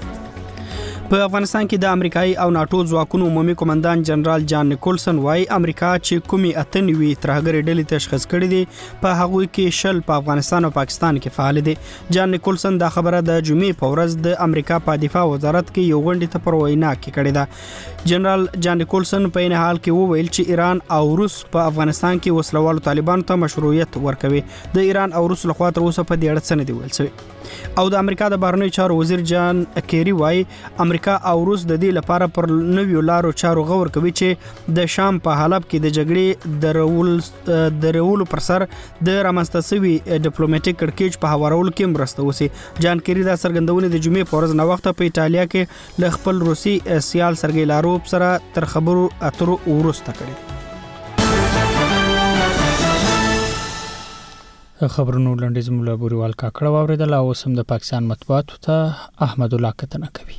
په افغانستان کې د امریکایي او ناتو ځواکونو عمومي قومندان جنرال جان نیکولسن وایي امریکا چې کومي اتنوي ترهګري ډلې تشخیص کړې دي په هغوی کې شل په افغانستان او پاکستان کې فعال دي. جان نیکولسن دا خبره د جمعې په ورځ د امریکا په دفاع وزارت کې یو غونډې ته پر وینا کې کړې ده. جنرال جان نیکولسن په نه حال کې وویل چې ایران او روس په افغانستان کې وسلوالو طالبانو ته مشروعیت ورکوي. د ایران او روس لخوا تر اوسه په دې اړه څه نه دی ویل شوی. او د امریکا د بهرنیو چارو وزیر جان کیری وایي امریکا او روس د دې لپاره پر نویو لارو چارو غور کوي چې د شام په حلب کې د جګړې درول درولو پر سر د رامنځته شوي ډیپلوماټیک کړکېچ په هوارولو کې مرسته وسی. جان کیری دا څرګندونه د جمعې په ورځ نوښت په ایټالیا کې له خپل روسي سیال سرګی لاروف سره تر خبرو اترو وروسته کړې. خبرونو لنډیز مولا بوريوال کاکړ واوریدل او سم د پاکستان مطبوعاتو ته احمد الله کتنه کوي.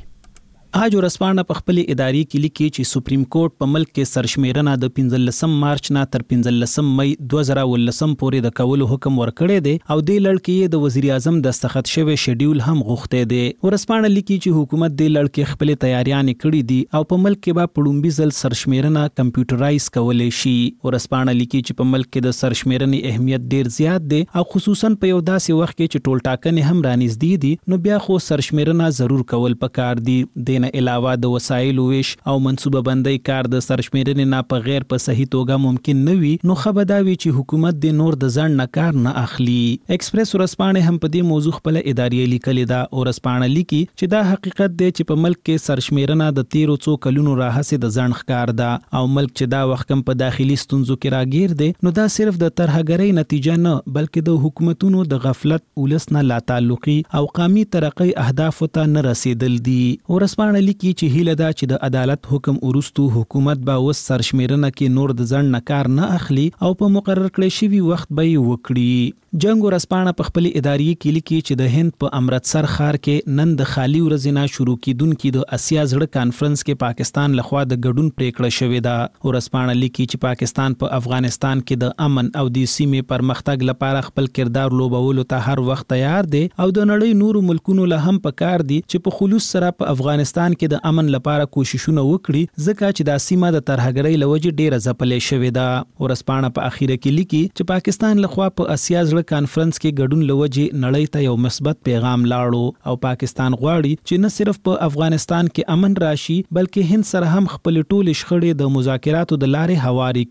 آج ورسپانه په خپل اداري کې لیکي چې سپریم کورټ په ملک کې سرشمیرنه د پنځلسم مارچ نه تر پنځلسم مئی دوه زره ولسم پورې د کولو حکم ورکړی دی او د لړکې د وزیر اعظم دستخط شوی شیډیول هم غوښته دی. ورسپانه لیکي چې حکومت د لړکې خپل تیاریاں کړې دي او په ملک کې به پړومبي ځل سرشمیرنه کمپیوټرایز کولای شي. ورسپانه لیکي چې په ملک کې د سرشمیرنې اهمیت ډیر زیات دی او خصوصا په یو داسې وخت کې چې ټول ټاکنې هم رانږدې دي نو بیا خو سرشمیرنه ضرور کول پکار دي. د نه علاوه د وسایلو ویش او منصوبه بندۍ کار د سرشمیرنې نه په غیر په صحیح توګه ممکن نه وي نو خبرداوي چې حکومت د نور د ځان نه کار نه اخلي. ایکسپریس ورسپانه هم په دې موضوع خپل اداري لیکل دا ورسپانه لیکي چې دا حقیقت دی چې په ملک کې سرشمیرنه د تیرو څو کلونو راهسه د ځان ښکار ده او ملک چې دا وخت کم په داخلي ستونزو کې راګیر دی نو دا صرف د ترهګرۍ نتیجه نه بلکې د حکومتونو د غفلت ولس نه لا تعلقي او قومي ترقۍ اهداف ته نه رسیدل دي. ورسپانه لیکي چې هیله ده چې د عدالت حکم ورستو حکومت به وس سرشمیرنه کې نور د ځان نه کار نه اخلي او په مقرر کړی شوی وخت به یې وکړي. جنگ ورسپانه په خپل اداري کې لیکي چې د هند په امرتسر ښار کې نن د خالی ورځې نه شروع کیدونکې د اسیا زړه کانفرنس کې پاکستان لخوا د ګډون پریکړه شوې ده. ورسپانه لیکي چې پاکستان په افغانستان کې د امن او د سیمې پرمختګ لپاره خپل کردار لوبولو ته هر وخت تیار دی او د نړۍ نورو ملکونو له هم پکار دي چې په خلوص سره په افغانستان کې د امن لپاره کوششونه وکړي ځکه چې د سیمه د ترهګرۍ لوجه ډیره ځپلې شوې ده. ورسپانه په اخیره کې لیکي چې پاکستان لخوا په اسیا زړه کانفرنس کې ګډون لوجه نړۍ ته یو مثبت پیغام لاړو او پاکستان غواړي چې نه صرف په افغانستان کې امن راشي بلکې هند سره هم خپل ټول شخړې د مذاکراتو د لارې هواري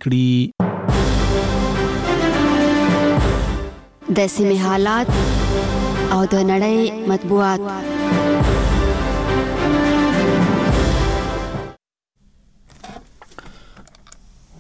کړي. د سیمې حالات او د نړۍ مطبوعات.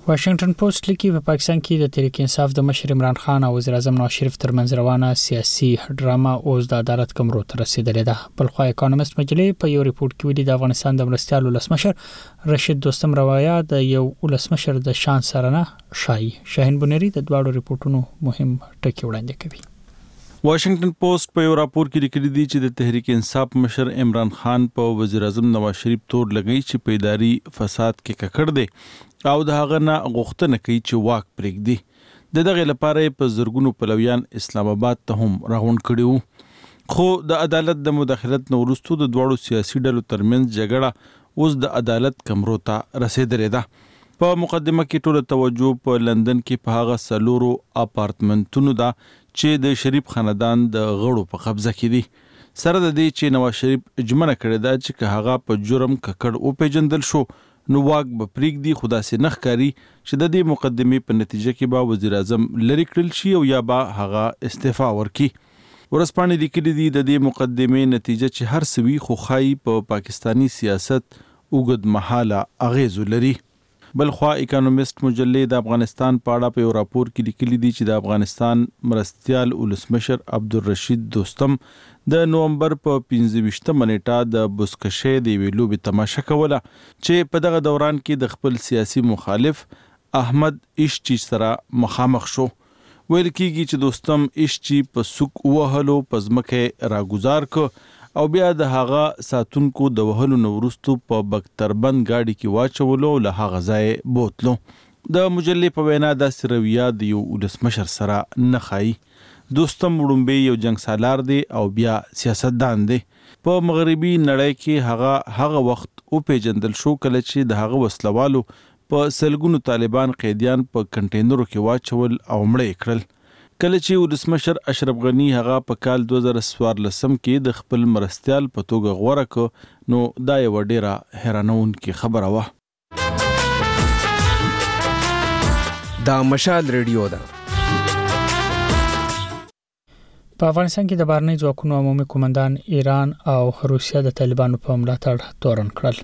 واشنگټن پوسټ لیکي په پاکستان کې د تحریک انصاف د مشر عمران خان او وزیر اعظم نواز شریف ترمنځ روانه سیاسي ډراما اوس د عدالت کمرو ته رسیدلې ده. بل خو اکونومیست مجلې په یو ریپورت کې ویلي د افغانستان د مرستيال ولسمشر رشید دوستم روایا د یو ولسمشر د شان سره نه شای. شاهین بنيري د دواړو ریپورتونو مهم ټکي وړاندې کوي. واشنگټن پوسټ په یو راپور کې لیکلي دي چې د تحریک انصاف مشر عمران خان په وزیر اعظم نواز شریف تور لګی چې په اداري فساد کې ککړ دی او د هغه نه غوښتنه کوي چې واک پرېږدي. د دغه لپاره په زرګونو پلویان اسلام آباد ته هم راغونډ کړي وو. خو د عدالت د مداخلت نه وروسته د دواړو سیاسي ډلو ترمنځ جګړه اوس د عدالت کمرو ته رسیدلې ده. په مقدمه کې ټول توجه په لندن کې په هغه سلورو اپارتمنټونو ده چې د شریف خاندان د غړو په قبضه کې دي. سره د دې چې نواز شریف اجمنه کړې ده چې که هغه په جرم ککړ او پیژندل شو نو واک به پرېږدي. خو داسې نه ښکاري چې د دې مقدمې په نتیجه کې به وزیر اعظم لرې کړل شي او یا به هغه استعفا ورکړي. ورځپاڼې لیکلي دي د دې مقدمې نتیجه چې هر څه وي خو ښایي په پاکستاني سیاست اوږد مهاله اغېز ولري. بلخوا اکونومیست مجلې د افغانستان په اړه په یو راپور کې لیکلي دي چې د افغانستان مرستيال ولسمشر عبدالرشید دوستم د نومبر په پنځه ویشتمه نیټه د بزکشۍ د یوې لوبې تماشه کوله چې په دغه دوران کې د خپل سیاسي مخالف احمد ایشچی سره مخامخ شو. ویل کېږي چې دوستم ایشچی په سوک وهلو په ځمکه راګزار ک او بیا د هغه ساتونکو د وهلو نورستو په بکتربند گاډي کې واچولو له هغه ځای بوتلو. د مجلې په وینا د سرویا د یو ولسمشر سره نه خای. دوستم وړومبي یو جنگ سالار دی او بیا سیاستدان دی. په مغربي نړۍ کې هغه هغه وخت او پیجندل شو کله چې د هغه وسلوالو په سلګونو طالبان قیدیان په کنټینرو کې واچول او مړه کړل. کله چې ولسمشر اشرف غنی هغه په کال دوه زره څوارلسم کې د خپل مرستيال په توګه غوړه ک نو دا یو ډیره حیرانونکې خبره وه. دا مشال ریډیو ده. په افغانستان کې د بهرنی ځواکونو عمومي قومندان ایران او روسیا د طالبانو په ملاتړ تورن کړل.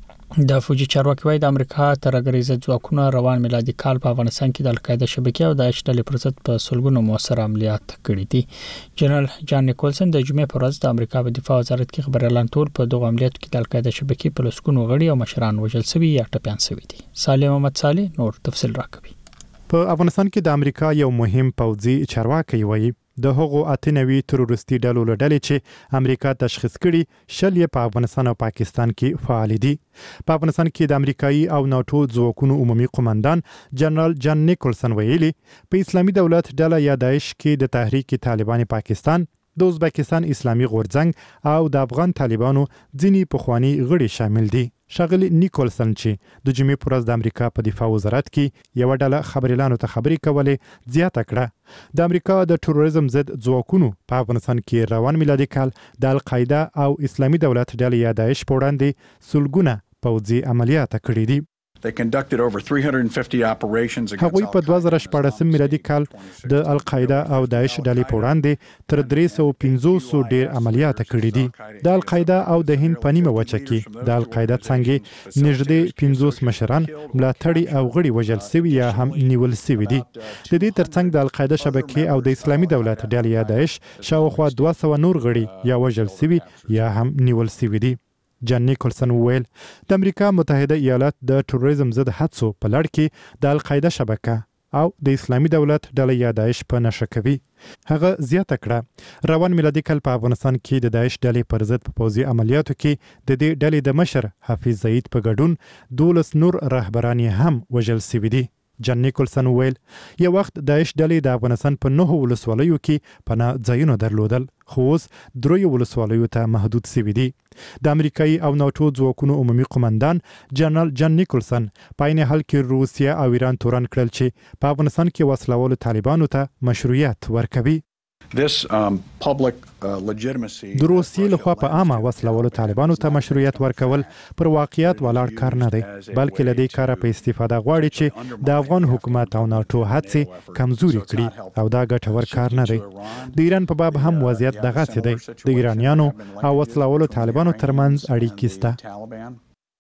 د فوجي چارواکي وايي د امریکا ترغریزه ځواکونه روان میلادي کال په افغانستان کې د القاعده شبکې او د داعش ډلې پر ضد په سلګونو موثر عملیات کړي دي. جنرال جان نیکولسن د جمعې پر ورځ د امریکا په دفاع وزارت کې خبر اعلان کړ په دغه عملیاتو کې د القاعده شبکې په لسګونو غړي او مشران وژل شوي یا ټپيان شوي دي. سالم محمد صالح نور تفصیل راکوي. په افغانستان کې د امریکا یو مهم پوځي چارواکي وايي د هغو اتنوي تروریستي ډلو له ډلې چې امریکا تشخیص کړي شل یې په افغانستان او پاکستان کې فعال دي. په افغانستان کې د امریکایي او ناتو ځواکونو عمومي قومندان جنرال جان نیکولسن ویلي په اسلامي دولت ډله یا داعش کې د تحریک طالبان پاکستان، د ازبکستان اسلامي غورځنګ او د افغان طالبانو ځینی پخوانی غړي شامل دي. شاغلی نیکولسن چې د جمعې پر ورځ د امریکا په دفاع وزارت کې یو ډله خبريالانو ته خبرې کولې زیاته کړه د امریکا د تروریزم ضد ځواکونو په افغانستان کې روان میلادي کال د القاعده او اسلامي دولت ډلې یا داعش په وړاندې سلګونه پوځي عملیات کړي دي. They conducted over three hundred fifty operations against هغوی په دوه زره شپاړسم میلادي کال د القاعده او داعش ډلې په وړاندې تر درې سوه پنځوس ډیر عملیات کړي دي. د القاعده او د هند په نیمه وچه کې د القاعده څنګه نږدې پنځوس مشران ملاتړي او غړي وژل شوي یا هم نیول شوي دي. د دې ترڅنګ د القاعده شبکې او د اسلامي دولت ډلې یا داعش شاوخوا دوه سوه نور غړي یا وژل شوي یا هم نیول شوي دي. جان نیکولسن ویل د امریکا متحده ایالات د تروریزم ضد هڅو په لړ کې د القاعده شبکه او د اسلامي دولت ډله یا داعش په نشه کوي. هغه زیاته کړه روان میلادي کال په افغانستان کې د داعش ډلې پر ضد په پوځي عملیاتو کې د دې ډلې د مشر حافظ زید په ګډون دولس نور رهبران هم وژل شوي دي. جان نیکولسن ویل یو وخت داعش ډلې د افغانستان په نهو ولسوالیو کې پناه ځایونه درلودل خو اوس دریو ولسوالیو ته محدود شوي دي. د امریکایي او ناتو ځواکونو عمومي قومندان جنرال جان نیکولسن په عین حال کې روسیا او ایران تورن کړل چې په افغانستان کې وسلوالو طالبانو ته مشروعیت ورکوي. This um, public uh, legitimacy د روسیې لخوا په عامه وسلوالو طالبانو ته مشروعیت ورکول پر واقعیت ولاړ کار نه دی بلکې له دې کاره په استفاده غواړي چې د افغان حکومت او ناتو هڅې کمزوري کړي او دا ګټور کار نه دی. د ایران په باب هم وضعیت دغسې دی. د ایرانیانو او وسلوالو طالبانو ترمنځ اړیکې شته.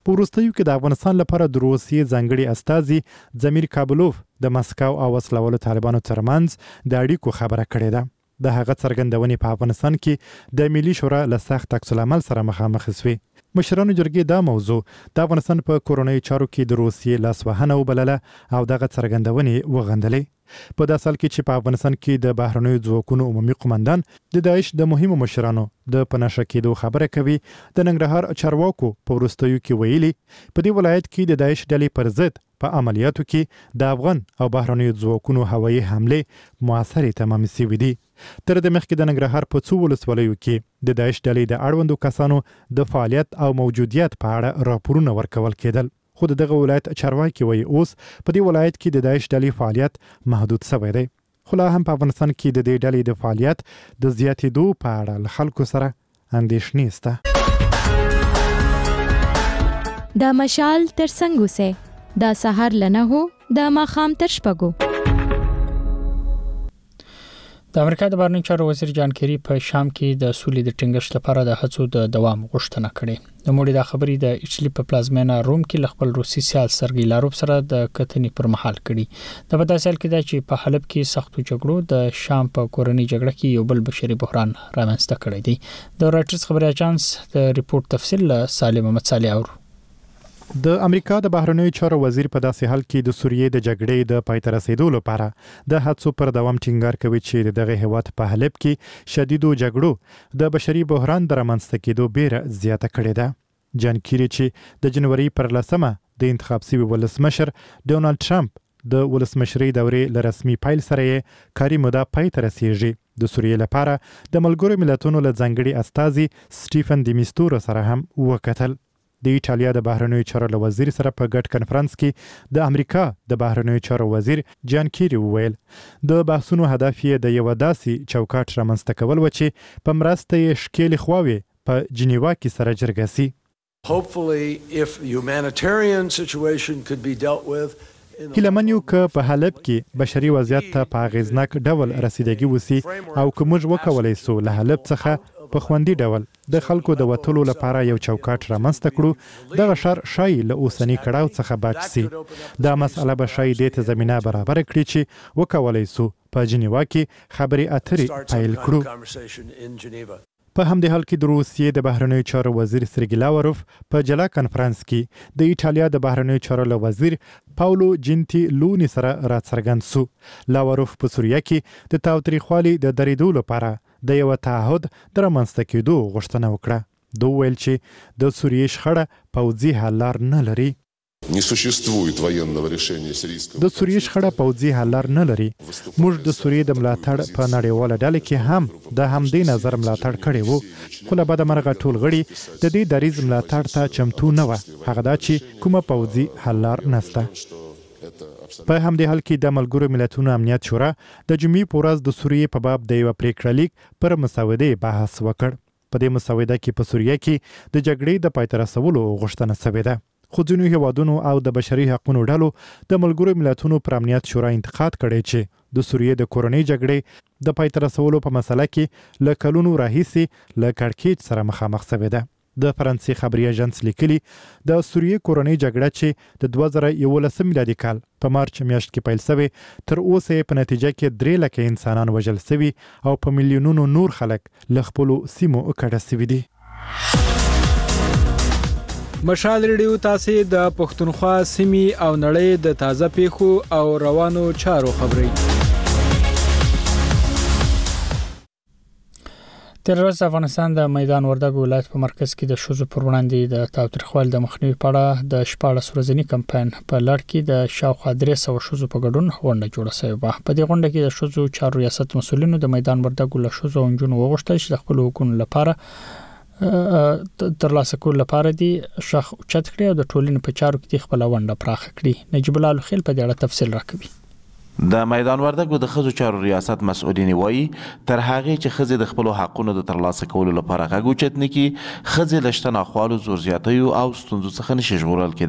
په وروستیو کې د افغانستان لپاره د روسیې ځانګړي استازي ضمیر کابلوف د مسکو او وسلوالو طالبانو ترمنځ د اړیکو خبره کړې ده. د هغه څرګندونې په افغانستان کې د ملي شورا له سخت عکس العمل سره مخامخ شوې. مشرانو جرګې دا موضوع د افغانستان په کورونی چارو کې د روسیې لاسوهنه وبلله او دغه څرګندونې وغندلې. په داسې حال کې چې په افغانستان کې د بهرنیو ځواکونو عمومي قومندان د داعش د مهمو مشرانو د پناشه کېدو خبره کوي، د ننګرهار چارواکو په وروستیو کې ویلي په دې ولایت کې د داعش ډلې پر ضد په عملیاتو کې د افغان او بهرنیو ځواکونو هوایي حملې موثرې تمامې شوې دي. تر دې مخکې د ننګرهار په څو ولسوالیو کې د داعش ډلې د اړوندو کسانو د فعالیت او موجودیت په اړه راپورونه ورکول کېدل. خو دغه ولایت چارواکي وایي اوس په دې ولایت کې د داعش ډلې فعالیت محدود شوی دی. خو لا هم په افغانستان کې د دې ډلې د فعالیت د زیاتېدو په اړه له خلکو سره اندېښنې شته. د مشال تر څنګ اوسئ، د سهار لنه هو د ماښام تر شپږو. د امریکا د بهرنیو چارو وزیر جان کیری په شام کې د سولې د ټینګښت لپاره د هڅو د دوام غوښتنه کړې. د موډي د خبرې د ایټالي په پلازمینه روم کې خپل روسي سیال سرګی لاروف سره د کتنې پر مهال کړي. د بداسل کې دا چې په حلب کې سختو جګړو د شام په کورنۍ جګړه کې یو بل بشري بحران رامنځته کړی دی. د رایټرز خبري اژانس د ریپورت تفصیل له سالم محمد صالح اورو. د امریکا د بهرنیو چارو وزیر په داسې حال کې د سوریې د جګړې د پای ته رسیدو لپاره د هڅو پر دوام ټینګار کوي چې دغه هیواد په حلب کې شدیدو جګړو د بشري بحران د رامنځته کېدو بیره زیاته کړې ده. جان کیری چې د جنوري پر لسمه د انتخاب شوي ولسمشر ډونالد ټرمپ د ولسمشرۍ دورې له رسمي پیل سره یې کاري موده پای ته رسیږي. د سوریې لپاره د ملګرو ملتونو له ځانګړي استازي سټیفن دی میستورو سره هم وکتل. د ایټالیا د بهرنیو چارو وزیر سره په ګډ کنفرانس کې د امریکا د بهرنیو چارو وزیر جان کیری وویل د بحثونو هدف یې د یو داسې چوکاټ رامنځته کول و چې په مرسته یې ښکېلې خواوې په جنیوا کې سره جرګه سي. Hopefully if the humanitarian situation could be dealt with هیله یو که په حلب کې بشري وضعیت ته په اغیزناک ډول رسیدګي وسی او که موږ وکولای سو له حلب څخه په خوندي ډول د خلکو د وټولو لپاره یو چوکاټ رامنځته کړو، دغه شر شای له اوسنی کړهو څخه بچ سي. دا مسله به شای د ته زمينه برابر کړي چې وکولای سو په جنیوا کې خبري اترې پیل کړو. په همدې حال کې د روسیې د بهرنیو چارو وزیر سرګی لاوروف په جلا کنفرانس کې د ایټالیا د بهرنیو چارو وزیر پاولو جینتی لونی سره راڅرګند سو. لاوروف په سوریه کې د تاوتریخوالي د درېدو لپاره د یو تعهد د رامنځته کېدو غوښتنه وکړه. دوی ویل چې د سوریې شخړه پوځي حل لار نه لري. Не существует военного решения сирийского. د سوریې شخړه پوځي حل لار نه لري. موږ د سوریې د ملاتړ په نړیواله ډله کې هم د همدې نظر ملاتړ کړی وو، خو له بده مرغه ټول غړي د دې دریځ ملاتړ ته چمتو نه و، هغه دا چې کومه پوځي حل لار نشته. په همدې حال کې د ملګرو ملتونو امنیت شورا د جمعې په ورځ د سوریې په باب د یو پریکړه لیک پر مسودې بحث وکړ. په دې مسوده کې په سوریه کې د جګړې د پای ته رسولو غوښتنه شوې ده. خو ځینو هیوادونو او د بشري حقوقو ډلو د ملګرو ملتونو پر امنیت شورا انتقاد کړی چې د سوریې د کورنۍ جګړې د پای ته رسولو په مسله کې له کلونو راهیسې له کړکېچ سره مخامخ شوې ده. د فرانسې خبري اژانس لیکلي د سوریې کورنۍ جګړه چې د دوه زره یولسم میلادي کال په مارچ میاشت کې پیل شوې تر اوسه په نتیجه کې درې لکه انسانان وژل شوي او په میلیونونو نور خلک له خپلو سیمو کډه شوي دي. مشال ریډیو تاسو د پښتونخوا سیمې او نړۍ د تازه پیښو او روانو چارو خبري. تر ورځ افغانستان د میدان وردګ ولایت په مرکز کې د شوزو پر وړاندې د تاوتریخوالي د مخنیوي په اړه د شپاړس ورځنی کمپاین په لړ کې د شاوخوا درې سوه شوزو په ګډون غونډه جوړه شوې وه. په دې غونډه کې د شوزو چارو ریاست مسولینو د میدان وردګ له شوزو او نجونو وغوښتل چې د خپل حقوقو لپاره ترلاسه کول لپاره دي شخ چت کړی او د ټولنې په چارو کې خپل ونده پراخه کړي. نجیب الله خیل په دې اړه تفصیل راکوي. د میدان وردګ د خزو چارو ریاست مسؤلین وایي تر هغه چې خزې د خپل حقونو د ترلاسه کولو لپاره غږ اوچت نکي، خزې لشتنه خپل زور زیاتیو او ستونزو څخه نشي ژغورل کېدای.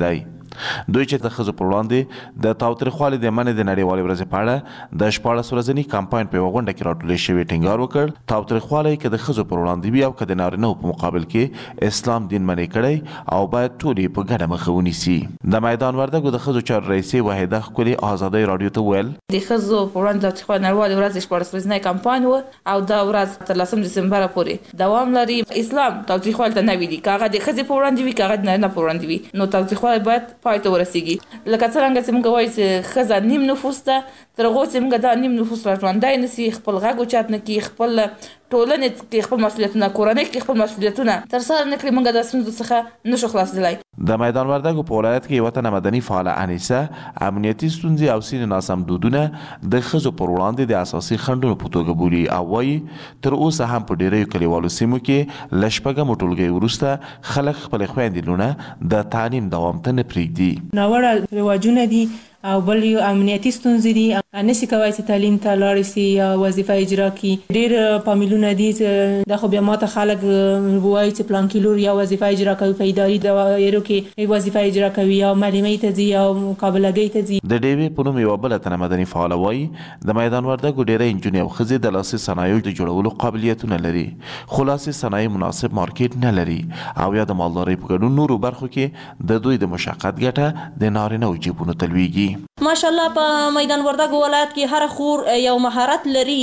دوی چې د ښځو پر وړاندې د تاوتریخوالي د منع د نړیوالې ورځې په اړه د شپاړس ورځني کمپاین په یوه غونډه کې راټولې شوي ټینګار وکړ تاوتریخوالی که د ښځو پر وړاندې وي او که د نارینهو په مقابل کې اسلام دین منع کړی او باید ټول یې په ګډه مخه ونیسي. د میدان وردګو د ښځو چارو رئیسې وحیده ښکلي ازادۍ راډیو ته وویل د ښځو په وړاندې د تاوتریخوالي نړیوالې ورځې شپاړس ورځنی کمپاین و او دا ورځ تر لسم دسمبر پورې دوام لري. اسلام تاوتریخوالي ته نه ویلي که هغه د ښځې په وړاندې وي که هغه د نارینه په وړاندې وي نو تاوتریخوالی باید پای ته ورسیږي. لکه څرنګه چې موږ وایو چې ښځه نیم نفوس ده تر هغو چې موږ دا نیم نفوس را ژوندی نسي خپل غږ اوچت نه کړي خپل ټولنې کې خپل مسؤلیتونه کورنۍ کې خپل مسؤلیتونه ترسره نه کړي موږ د ستونزو څخه نشو خلاصېدلی. د میدان وردګو په ولایت کې یوه تنه مدني فعاله انیسه امنیتي ستونزې او ځینې ناسم دودونه د ښځو پر وړاندې د اساسي خنډونو په توګه بولي او وایي تر اوسه هم په ډیریو کلیوالو سیمو کې له شپږمو ټولګیو وروسته خلک خپلې خویندې لونه د تعلیم دوام ته نه پرېږدي. ناوړه رواجونه دي او بل یو امنیتي ستونزې دي نشي کولی چې تعلیم ته لاړ شي یا وظیفه اجرا کړي. ډېر فامیلونه دي چې دا خو بیا ماته خلک وایي چې پلان کې لور یا وظیفه اجرا کوي په اداري دایرو کې وظیفه اجرا کوي یا معلمۍ ته ځي یا مقابلګۍ ته ځي. د ډیوې په نوم یوه بله تنه مدني فعاله وایي د میدان وردګو ډېری نجونې او ښځې د لاسي صنایعو د جوړولو قابلیتونه لري خو لاسي صنایع مناسب مارکیټ نه لري او یا د مالدارۍ په ګډون نورو برخو کې د دوی د مشقت ګټه د نارینهو جیبونو ته لویږي. ماشاءالله په میدان وردګو ولایت کې هر خور یو مهارت لري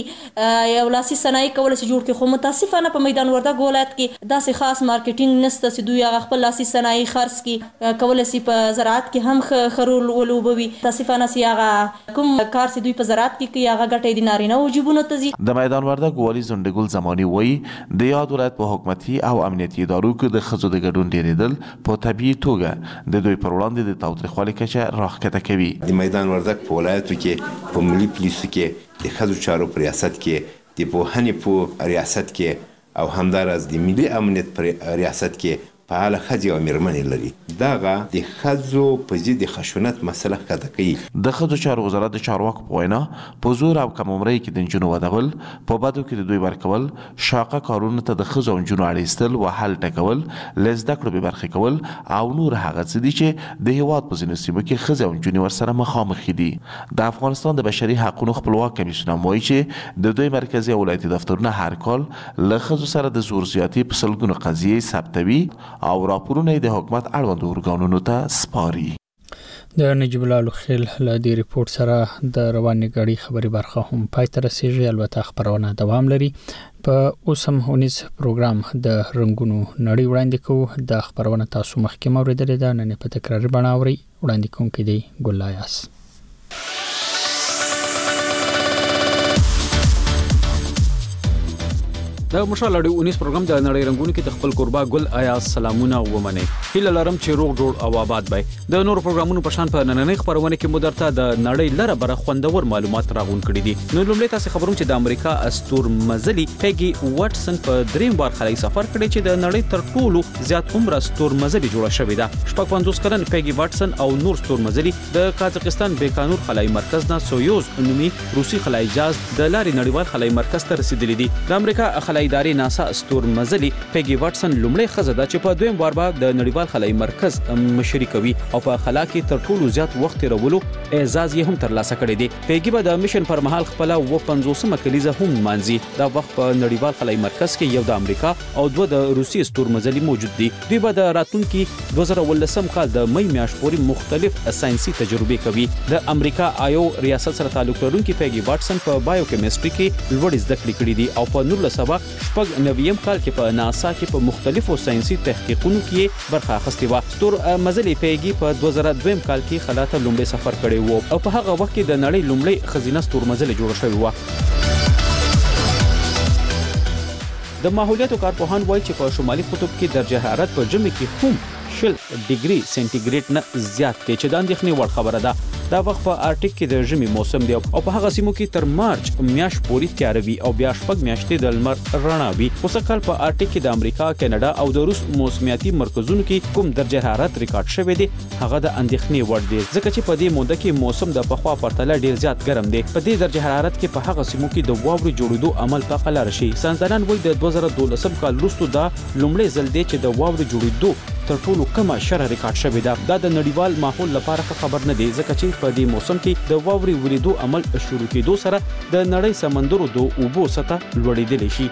یو لاسي صنایع کول چې جوړ کړي خو متاسفانه په میدان وردګو ولایت کې داسې خاص مارکیټینګ نشته چې دوی هغه خپل لاسي صنایع خرڅ کړي کولی شي په زراعت کې هم ښه رول ولوبوي. متاسفانه چې هغه کوم کار چې دوی په زراعت کې کوي هغه ګټه د نارینهو جیبونو ته ځي. د میدان وردګو والي زنډګل زماني وایي د یاد ولایت په حکومتي او امنیتي ادارو کې د ښځو د ګډون ډېرېدل په طبیعي توګه د دوی پر وړاندې د تاوتریخوالي کچه راښکته کوي. د میدان وردګ په ولایتو کې په ملي پولیسو کې د ښځو چارو په ریاست کې د پوهنې په ریاست کې او همداراز د ملي امنیت په ریاست کې فعاله ښځې او مېرمنې لري. دغه د ښځو په ضد د خشونت مسله ښکته کوي. د ښځو چارو وزارت د چارواکو په وینا په زور او کم عمرۍ کې د نجونو ودول په بدو کې د دوی ورکول شاقه کارونو ته د ښځو او نجونو اړ ایستل وهل ټکول له زده کړو بې برخې کول او نور هغه څه دي چې د هېواد په ځینو سیمو کې ښځې او نجونې ورسره مخامخ دي. د افغانستان د بشري حقونو خپلواک کمیسیون هم وایي چې د دوی مرکزي او ولایتي دفترونه هر کال له ښځو سره د زور زیاتي په سلګونو قضیې ثبتوي او راپورونه د حکومت اړوندو ارګانونو ته سپاري. د نجیب الله لوخیل له دې ریپورت سره د روانې غړي خبري برخه هم پای ته رسیږي. البته خبرونه دوام لري. په اوسم هونیز پروګرام د رنگونو نړۍ وړاندې کوو. د خبرونه تاسو مخکې موریدلې ده نن په تکراري بڼه اوري. وړاندې کوونکی دی ګلایاس. د مشال اړیو انیس پروګرام د نړۍ رنگونو کې د خپل قربا ګل آیا سلامونه ومنه هیله لرم چې روغ جوړ او آباد وي. د نور پروګرامونو په شان په نننۍ خبرونه کې مدرته د نړۍ لره بره خوندور معلومات راغون کړي دي. نو لومړی تاسو خبروم چې د امریکا استور مزلي پیګي واټسن په دریم بار خلای سفر کړي چې د نړۍ تر ټولو زیات عمر استور مزلي جوړه شوې ده. شپږ پنځوس کلن پیګي واټسن او نور استور مزلي د قازقستان بیکانور خلای مرکز نه سویوز نومي روسي خلای جهاز د لارې نړیوال خلای مرکز ته رسیدلی دي. د امریکا خلای ادارې ناسا استور مزلي پیګي واټسن لومړی ښځه ده چې په دویم بار به د نړیوال خلای مرکز مشري کوي او په خلا کې تر ټولو زیات وخت تیرولو اعزاز یې هم ترلاسه کړی دی. پیګي به د میشن پر مهال خپل و پنځوسمه کلیزه هم مانځي. دا وخت په نړیوال خلای مرکز کې یو د امریکا او دوه د روسي استور مزلي موجود دي. دوی به د راتلونکي دوه زره ولسم کال د مې میاشت پورې مختلف ساينسي تجربې کوي. د امریکا آیو ریاست سره تعلق لرونکي پیګي واټسن په بایوکیمستري کې لوړ زده کړې کړې دي او په نولس سوه شپږ نویم کال کې په ناسا کې په مختلفو ساينسي تحقیقونو کې برخه اخیستې و. استور مزلي پیګي په دوه زره دویم کال کې خلا ته لومړی سفر کړی و او په هغه وخت کې د نړۍ لومړی خزینه استور مزلي جوړه شوې و. د ماحولیاتو کارپوهان وایي چې په شمالي قطب کې درجه حرارت په ژمي کې هم شل ډیګري سنټیګریډ نه زیات دی چې د اندېښنې وړ خبره ده. دا وخت په آرټیک کې د ژمي موسم دی او په هغه سیمو کې تر مارچ میاشت پورې تیاره وي او بیا شپږ میاشتې د لمر رڼا وي. اوس کال په آرټیک کې د امریکا، کینیډا او د روس موسمیاتي مرکزونو کې کوم درجه حرارت ریکارډ شوی دی هغه د اندېښنې وړ دی ځکه چې په دې موده کې موسم د پخوا پرتله ډیر زیات ګرم دی. په دې درجه حرارت کې په هغه سیمو کې د واورې جوړېدو عمل په قلار شي. ساينسدانان وایي د دوه زره دولسم کال وروسته دا لومړی ځل دی چې د واورې جوړېدو تر ټولو کمه شرح ریکارډ شوې ده. دا د نړیوال ماحول لپاره خبر نه دی ځکه چې په دې موسم کې د واوري وریدو عمل شروع کېدو سره د نړۍ سمندرو د اوبو سطح لوړېدلی شي.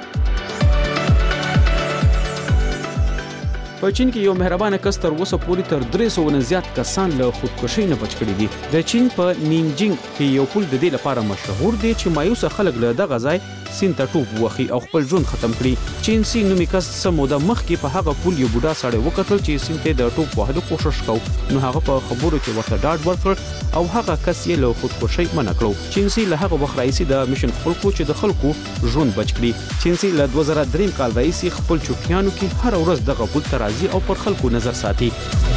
په چین کې یو مهربانه کس تر اوسه پورې تر درې سوه نه زیات کسان له خودکشي نه بچ کړي دي. د چین په نینجینګ کې یو پل د دې لپاره مشهور دی چې مایوسه خلک له دغه ځای سیند ته ټوپ ووهي او خپل ژوند ختم کړي. چین سي نومي کس څه موده مخکې په هغه پل یو بوډا سړی وکتل چې سیند ته د ټوپ وهلو کوشش کو، نو هغه په خبرو کې ورته ډاډ ورکړ او هغه کس یې له خودکشي منع کړو. چین سي له هغه وخت راهیسې د میشن خپل کو چې د خلکو ژوند بچ کړي. چین سي له دوه زره درې کال راهیسې خپل چوکیانو کې هر ورځ دغه پل ته راځي او پر خلکو نظر ساتي.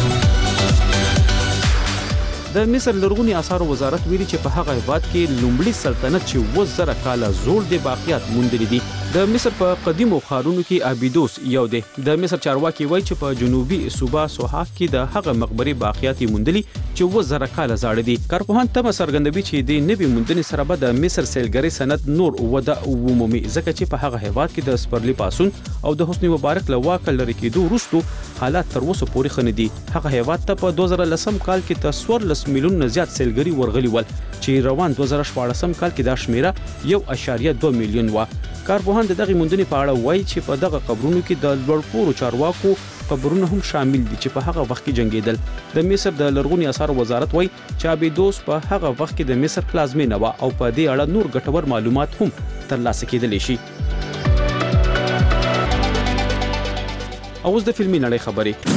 د مصر لرغونی آثارو وزارت ویلي چې په هغه هیواد کې لومړی سلطنت چې اووه زره کاله زوړ دی باقیات موندلي دي. د مصر په قدیمو ښارونو کې ابیدوس یو دی. د مصر چارواکي وایي چې په جنوبي صوبه سوحاق کې د هغه مقبرې باقیات موندلي چې اووه زره کاله زاړه دي. کارپوهان تمه څرګندوي چې د نوي موندنې سره به د مصر سیلګرۍ صنعت نور وده ومومي ځکه چې په هغه هیواد کې د سپرلي پاسون او د حسني مبارک له واکه لرې کېدو وروسته حالات تر اوسه پورې ښه نه دي. هغه هیواد ته په دوه زره لسم کال کې تر څوارلس میلیون نه زیات سیلګري ورغلي ول چې روان دوه زره شپاړسم کال کې دا شمیره یو اعشاریه دوه میلیون و. کارپوهان د دغه موندنې په اړه وایي چې په دغه قبرونو کې د لوړپوړو چارواکو قبرونه هم شامل دي چې په هغه وخت کې جنگیدل. د مصر د لرغونی آثارو وزارت وایي چې ابیدوس په هغه وخت کې د مصر پلازمینه و او په دې اړه نور ګټور معلومات هم ترلاسه کېدلی شي. اوس د فلمي نړۍ خبرې.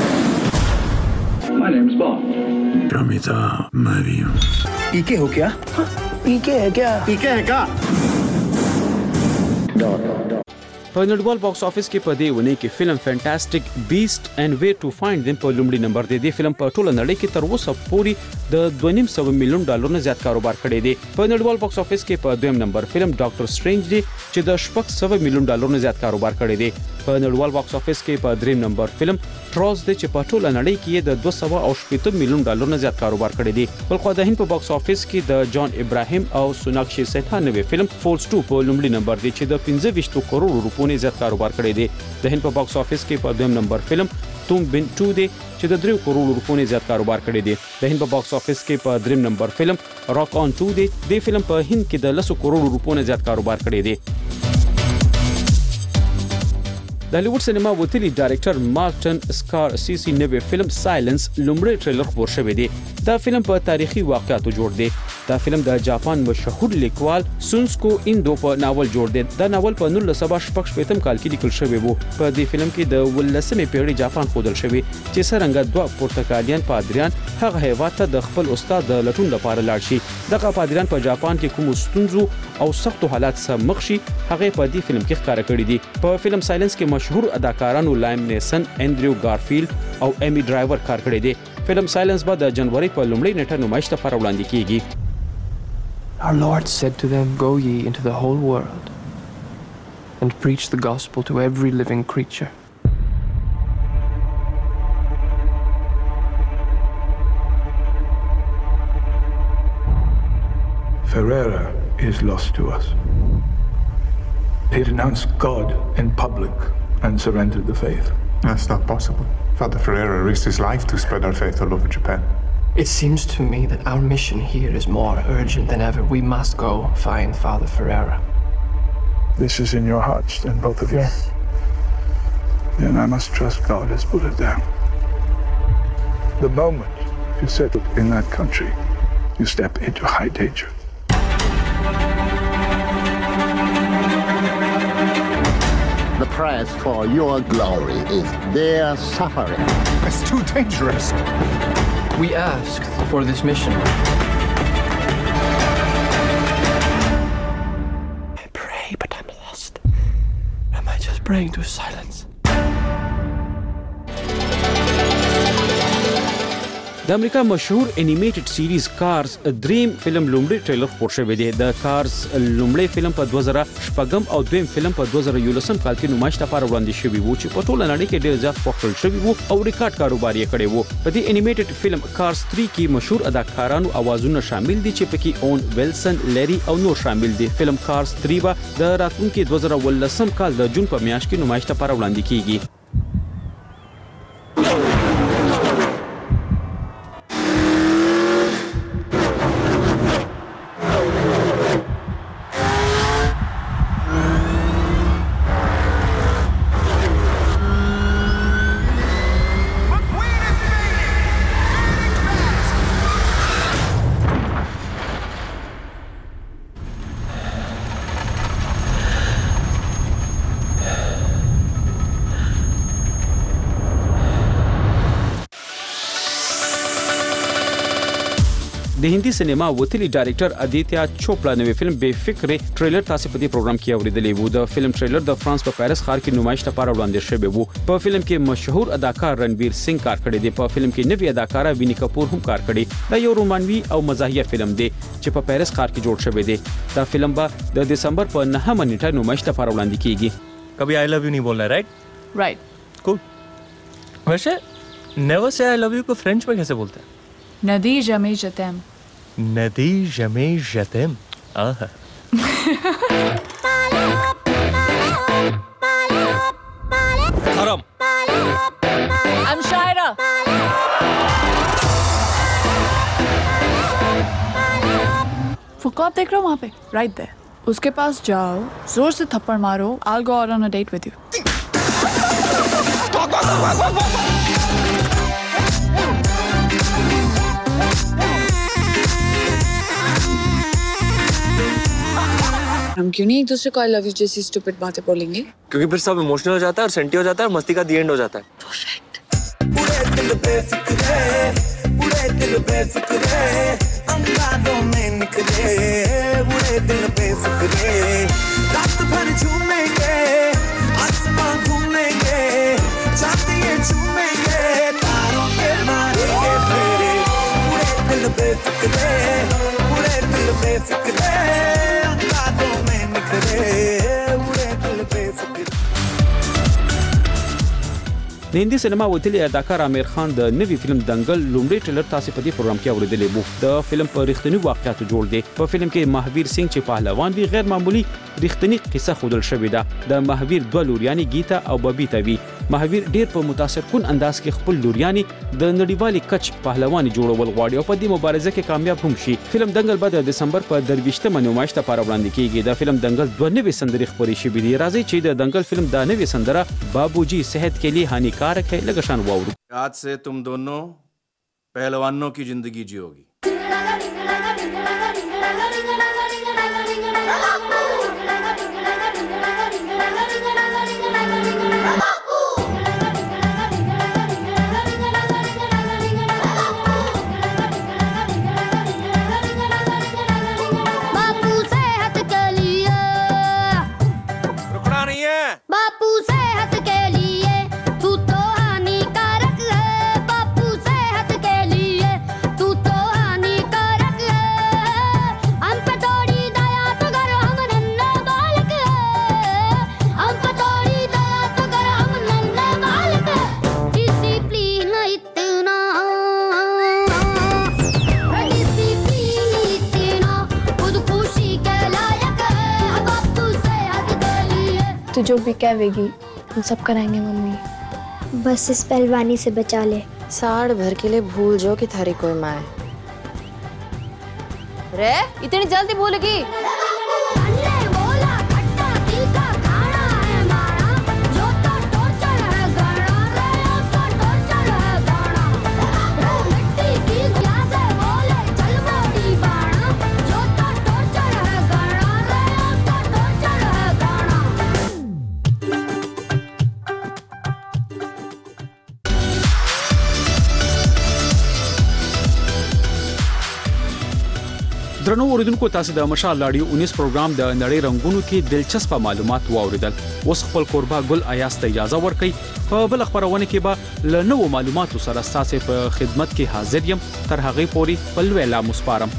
My name's Bond. Ramita Mariam. ¿Y qué हो क्या? ¿Y qué है क्या? ¿Y qué है क्या? په نړیوال باکس افیس کې په دې ونی کې فلم فانټاستیک بیسټ اینڈ ویر ټو فایند دیم په لومړي نمبر دی. د فلم په ټوله نړۍ کې تر اوسه پورې د دوه نیم سوه میلیون ډالر نه زیات کاروبار کړی دی. په نړیوال باکس افیس کې په دویم نمبر فلم ډاکټر سټرینج دی چې د شپږ سوه میلیون ډالر نه زیات کاروبار کړی دی. په نړیوال باکس افیس کې په دریم نمبر فلم ټراز دی چې په ټوله نړۍ کې د دوه سوه او شپږ میلیون ډالر نه زیات کاروبار کړی دی. بلخو د هند په باکس افیس کې د جان ابراهیم او سوناکشي سینها نوې فلم فولز ټو په لومړي نمبر دی چې د پنځه ویشت کروڑ روپو نه زیات کاروبار کړی دی. د هند په باکس افیس کې په دویم نمبر فلم توم بن ټو دی چې د درې کروڑ روپو نه زیات کاروبار کړی دی. د هند په باکس افیس کې په دریم نمبر فلم راک آن ټو دی. د فلم په هند کې د لس کروڑ روپو نه زیات کاروبار کړی دی. د هالیوډ سینما وتلی ډایرکټر مارټن سکارسیسی نوې فلم سایلنس لومړی ټریلر خپور شوی دی. دا فلم په تاریخي واقعاتو جوړ دی. دا فلم د جاپان مشهور لیکوال سونسکو ایندو په ناول جوړ دی. دا ناول په نولس سوه شپږ شپېتم کال کې لیکل شوی وو. په دې فلم کې د ولسمې پیړۍ جاپان ښودل شوی چې څرنګه دوه پرتګالیان پادریان هغه هیواد ته د خپل استاد د لټون لپاره لاړ شي. دغه پادریان په جاپان کې کوم ستونزو او سختو حالات سره مخ شي هغه په دې فلم کې ښکاره کړی دي. په فلم سایلنس کې مشهور اداکارانو لایم نیسن، انډریو ګارفیلډ او ایمی ډرایور کار کړی دی. فلم سایلنس به د جنوري په لومړۍ نیټه نمایش لپاره وړاندې کیږي. Our Lord said to them, "Go ye into the whole world and preach the gospel to every living creature." Ferreira is lost to us. He renounced God in public and surrendered the faith. That's not possible. Father Ferreira risked his life to spread our faith all over Japan. It seems to me that our mission here is more urgent than ever. We must go find Father Ferreira. This is in your hearts, then, both of you. Then I must trust God has put it down. The moment you settle in that country, you step into high danger. The price for your glory is their suffering. It's too dangerous. We asked for this mission. I pray, but I'm lost. Am I just praying to silence? د امریکا مشهور انیمیټډ سیریز کارز دریم فلم لومړی ټریلر خپور شوی دی. د کارز لومړی فلم په دوه زره شپږم او دویم فلم په دوه زره یولسم کال کې نمایش لپاره وړاندې شوی وو چې په ټوله نړۍ کې ډېر زیات خوښول شوی وو او ریکارډ کاروبار یې کړی وو. په دې انیمیټډ فلم کارز درې کې مشهور اداکارانو اوازونه شامل دي چې پکې اون ویلسن، لری او نور شامل دي. فلم کارز درې به د راتلونکي دوه زره ولسم کال د جون په میاشت کې نمایش لپاره وړاندې کیږي. د هندي سینما وتلی ډایریکټر ادیتیا چوپړا نوې فلم بے فکر ټریلر تاسو په دې پروګرام کې اوریدلې وو. د فلم ټریلر د فرانس په پیرس ښار کې نمایش لپاره وړاندې شوی وو. په فلم کې مشهور اداکار رنویر سنگ کار کړی دی. په فلم کې نوې اداکاره وینی کپور هم کار کړی. دا یو رومانوي او مزاحیه فلم دی چې په پیرس ښار کې جوړ شوی دی. دا فلم به د دسمبر په نهمه نیټه نمایش لپاره وړاندې کیږي. कभी आई love you नहीं बोलना है, right? Right. Cool. वैसे never से I love you को French में कैसे बोलते हैं? नदी जमे जतम. नदी जमे जतम. आहा. हरम. I'm Shaira. फुक्का आप देख रहे हो वहाँ पे, राइट देयर. उसके पास जाओ, जोर से थप्पड़ मारो. I'll go out on a date with you. हम क्यों नहीं एक दूसरे को आई लव यू जैसी स्टूपिड बातें बोलेंगे? क्योंकि फिर सब इमोशनल हो जाता है और सेंटी हो जाता है और मस्ती का दी एंड हो जाता है. पूरे दिल बेफिक्रे, पूरे दिल बेफिक्रे, अंगारों में निकले, पूरे दिल बेफिक्रे, रात भर झूमेंगे, आसमां घूमेंगे, चांदियां झूमेंगे, तारों के मारेंगे फेरे, पूरे दिल बेफिक्रे, पूरे दिल बेफिक्रे, अंगारों में निकले, पूरे दिल बेफिक्रे. د هندي سینما وتلی اداکار عامر خان د نوي فلم دنګل لومړی ټریلر تاسو په دې پروګرام کې اوریدلې وو. د فلم په رښتینی واقعیتو جوړ دی. په فلم کې مهاویر سنگ چې پهلوان وی غیر معمولی رښتینی قصه خودل شوې ده. د مهاویر دوه لوریانی گیتا او ببیتا وی. مهاویر ډیر په متاثر کن انداز کې خپل لوریانی د نړیوالي کچ پهلواني جوړول غواړي او په دې مبارزه کې کامیاب هم شي. فلم دنګل به د دسمبر په درویشتمه نمایش لپاره وړاندې کیږي. د فلم دنګل دوه نوي سندرې خبرې شوې دي. راځي چې د دنګل فلم دا نوي سندره بابوجی صحت के लिए हानिकारक है लगशान वाउरू. आज से तुम दोनों पहलवानों की जिंदगी जियोगी. तो जो भी कहेगी हम सब कराएंगे मम्मी. बस इस पहलवानी से बचा ले. साड़ भर के लिए भूल जाओ कि थारी कोई माँ है. रे इतनी जल्दी भूलेगी? درنو اوریدونکو تاسو د مشال لاډیو انیس پروګرام د نړۍ رنگونو کې دلچسپ معلومات واوریدل. اوس خپل قربا ګل ایاس ته اجازه ورکړئ. په بل خبرونه کې به ل نو معلوماتو سره تاسو په خدمت کې حاضر یم. تر هغه پورې په لوی لا مسپارم.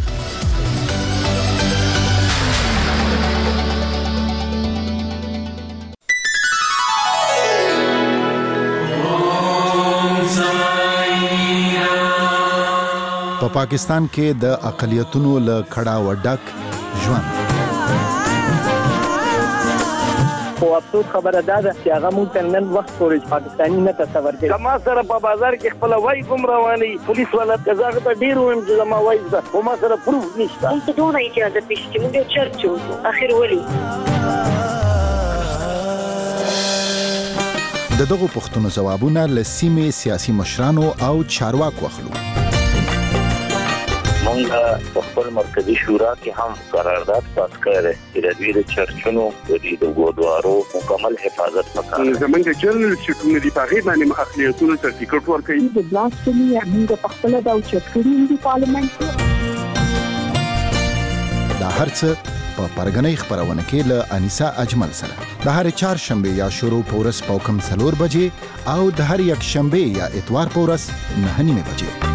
په پا پاکستان کې د اقلیتونو له کړه وډک ژوند. خو افسوس خبره ده چې هغه مونږ ته نن وخت پورې پاکستاني نه تصور کوي. زما سره په بازار کې خپل وای کوم رواني پولیس والا کزاغه ته ډیر ویم چې زما وای ده خو ما سره پروف نشته. مونږ ته دونه اجازه پېښ چې مونږ چرچ وکړو اخر ولي. د دغو پوښتنو ځوابونه له سیمې سیاسي مشرانو او چارواکو اخلو. مونږ په خپل مرکزی شورا کې هم قرارداد پاس کړی چې د دوی د چرچونو د ګودوارو مکمل حفاظت وکړي. زمونږ جنرال سټیټونه دی په غیبه باندې اخلیتونو سرټیفیکټ ورکړي. د بلاستونی موږ په خپل د چرچونو د پارلیمنت هرڅ په پرګنۍ خبرونه کې له انیسا اجمل سره د هر چهار شنبه یا شروع پورس پوکم څلور بجې او د هر یک شنبه یا اتوار پورس نه نیمه بجې.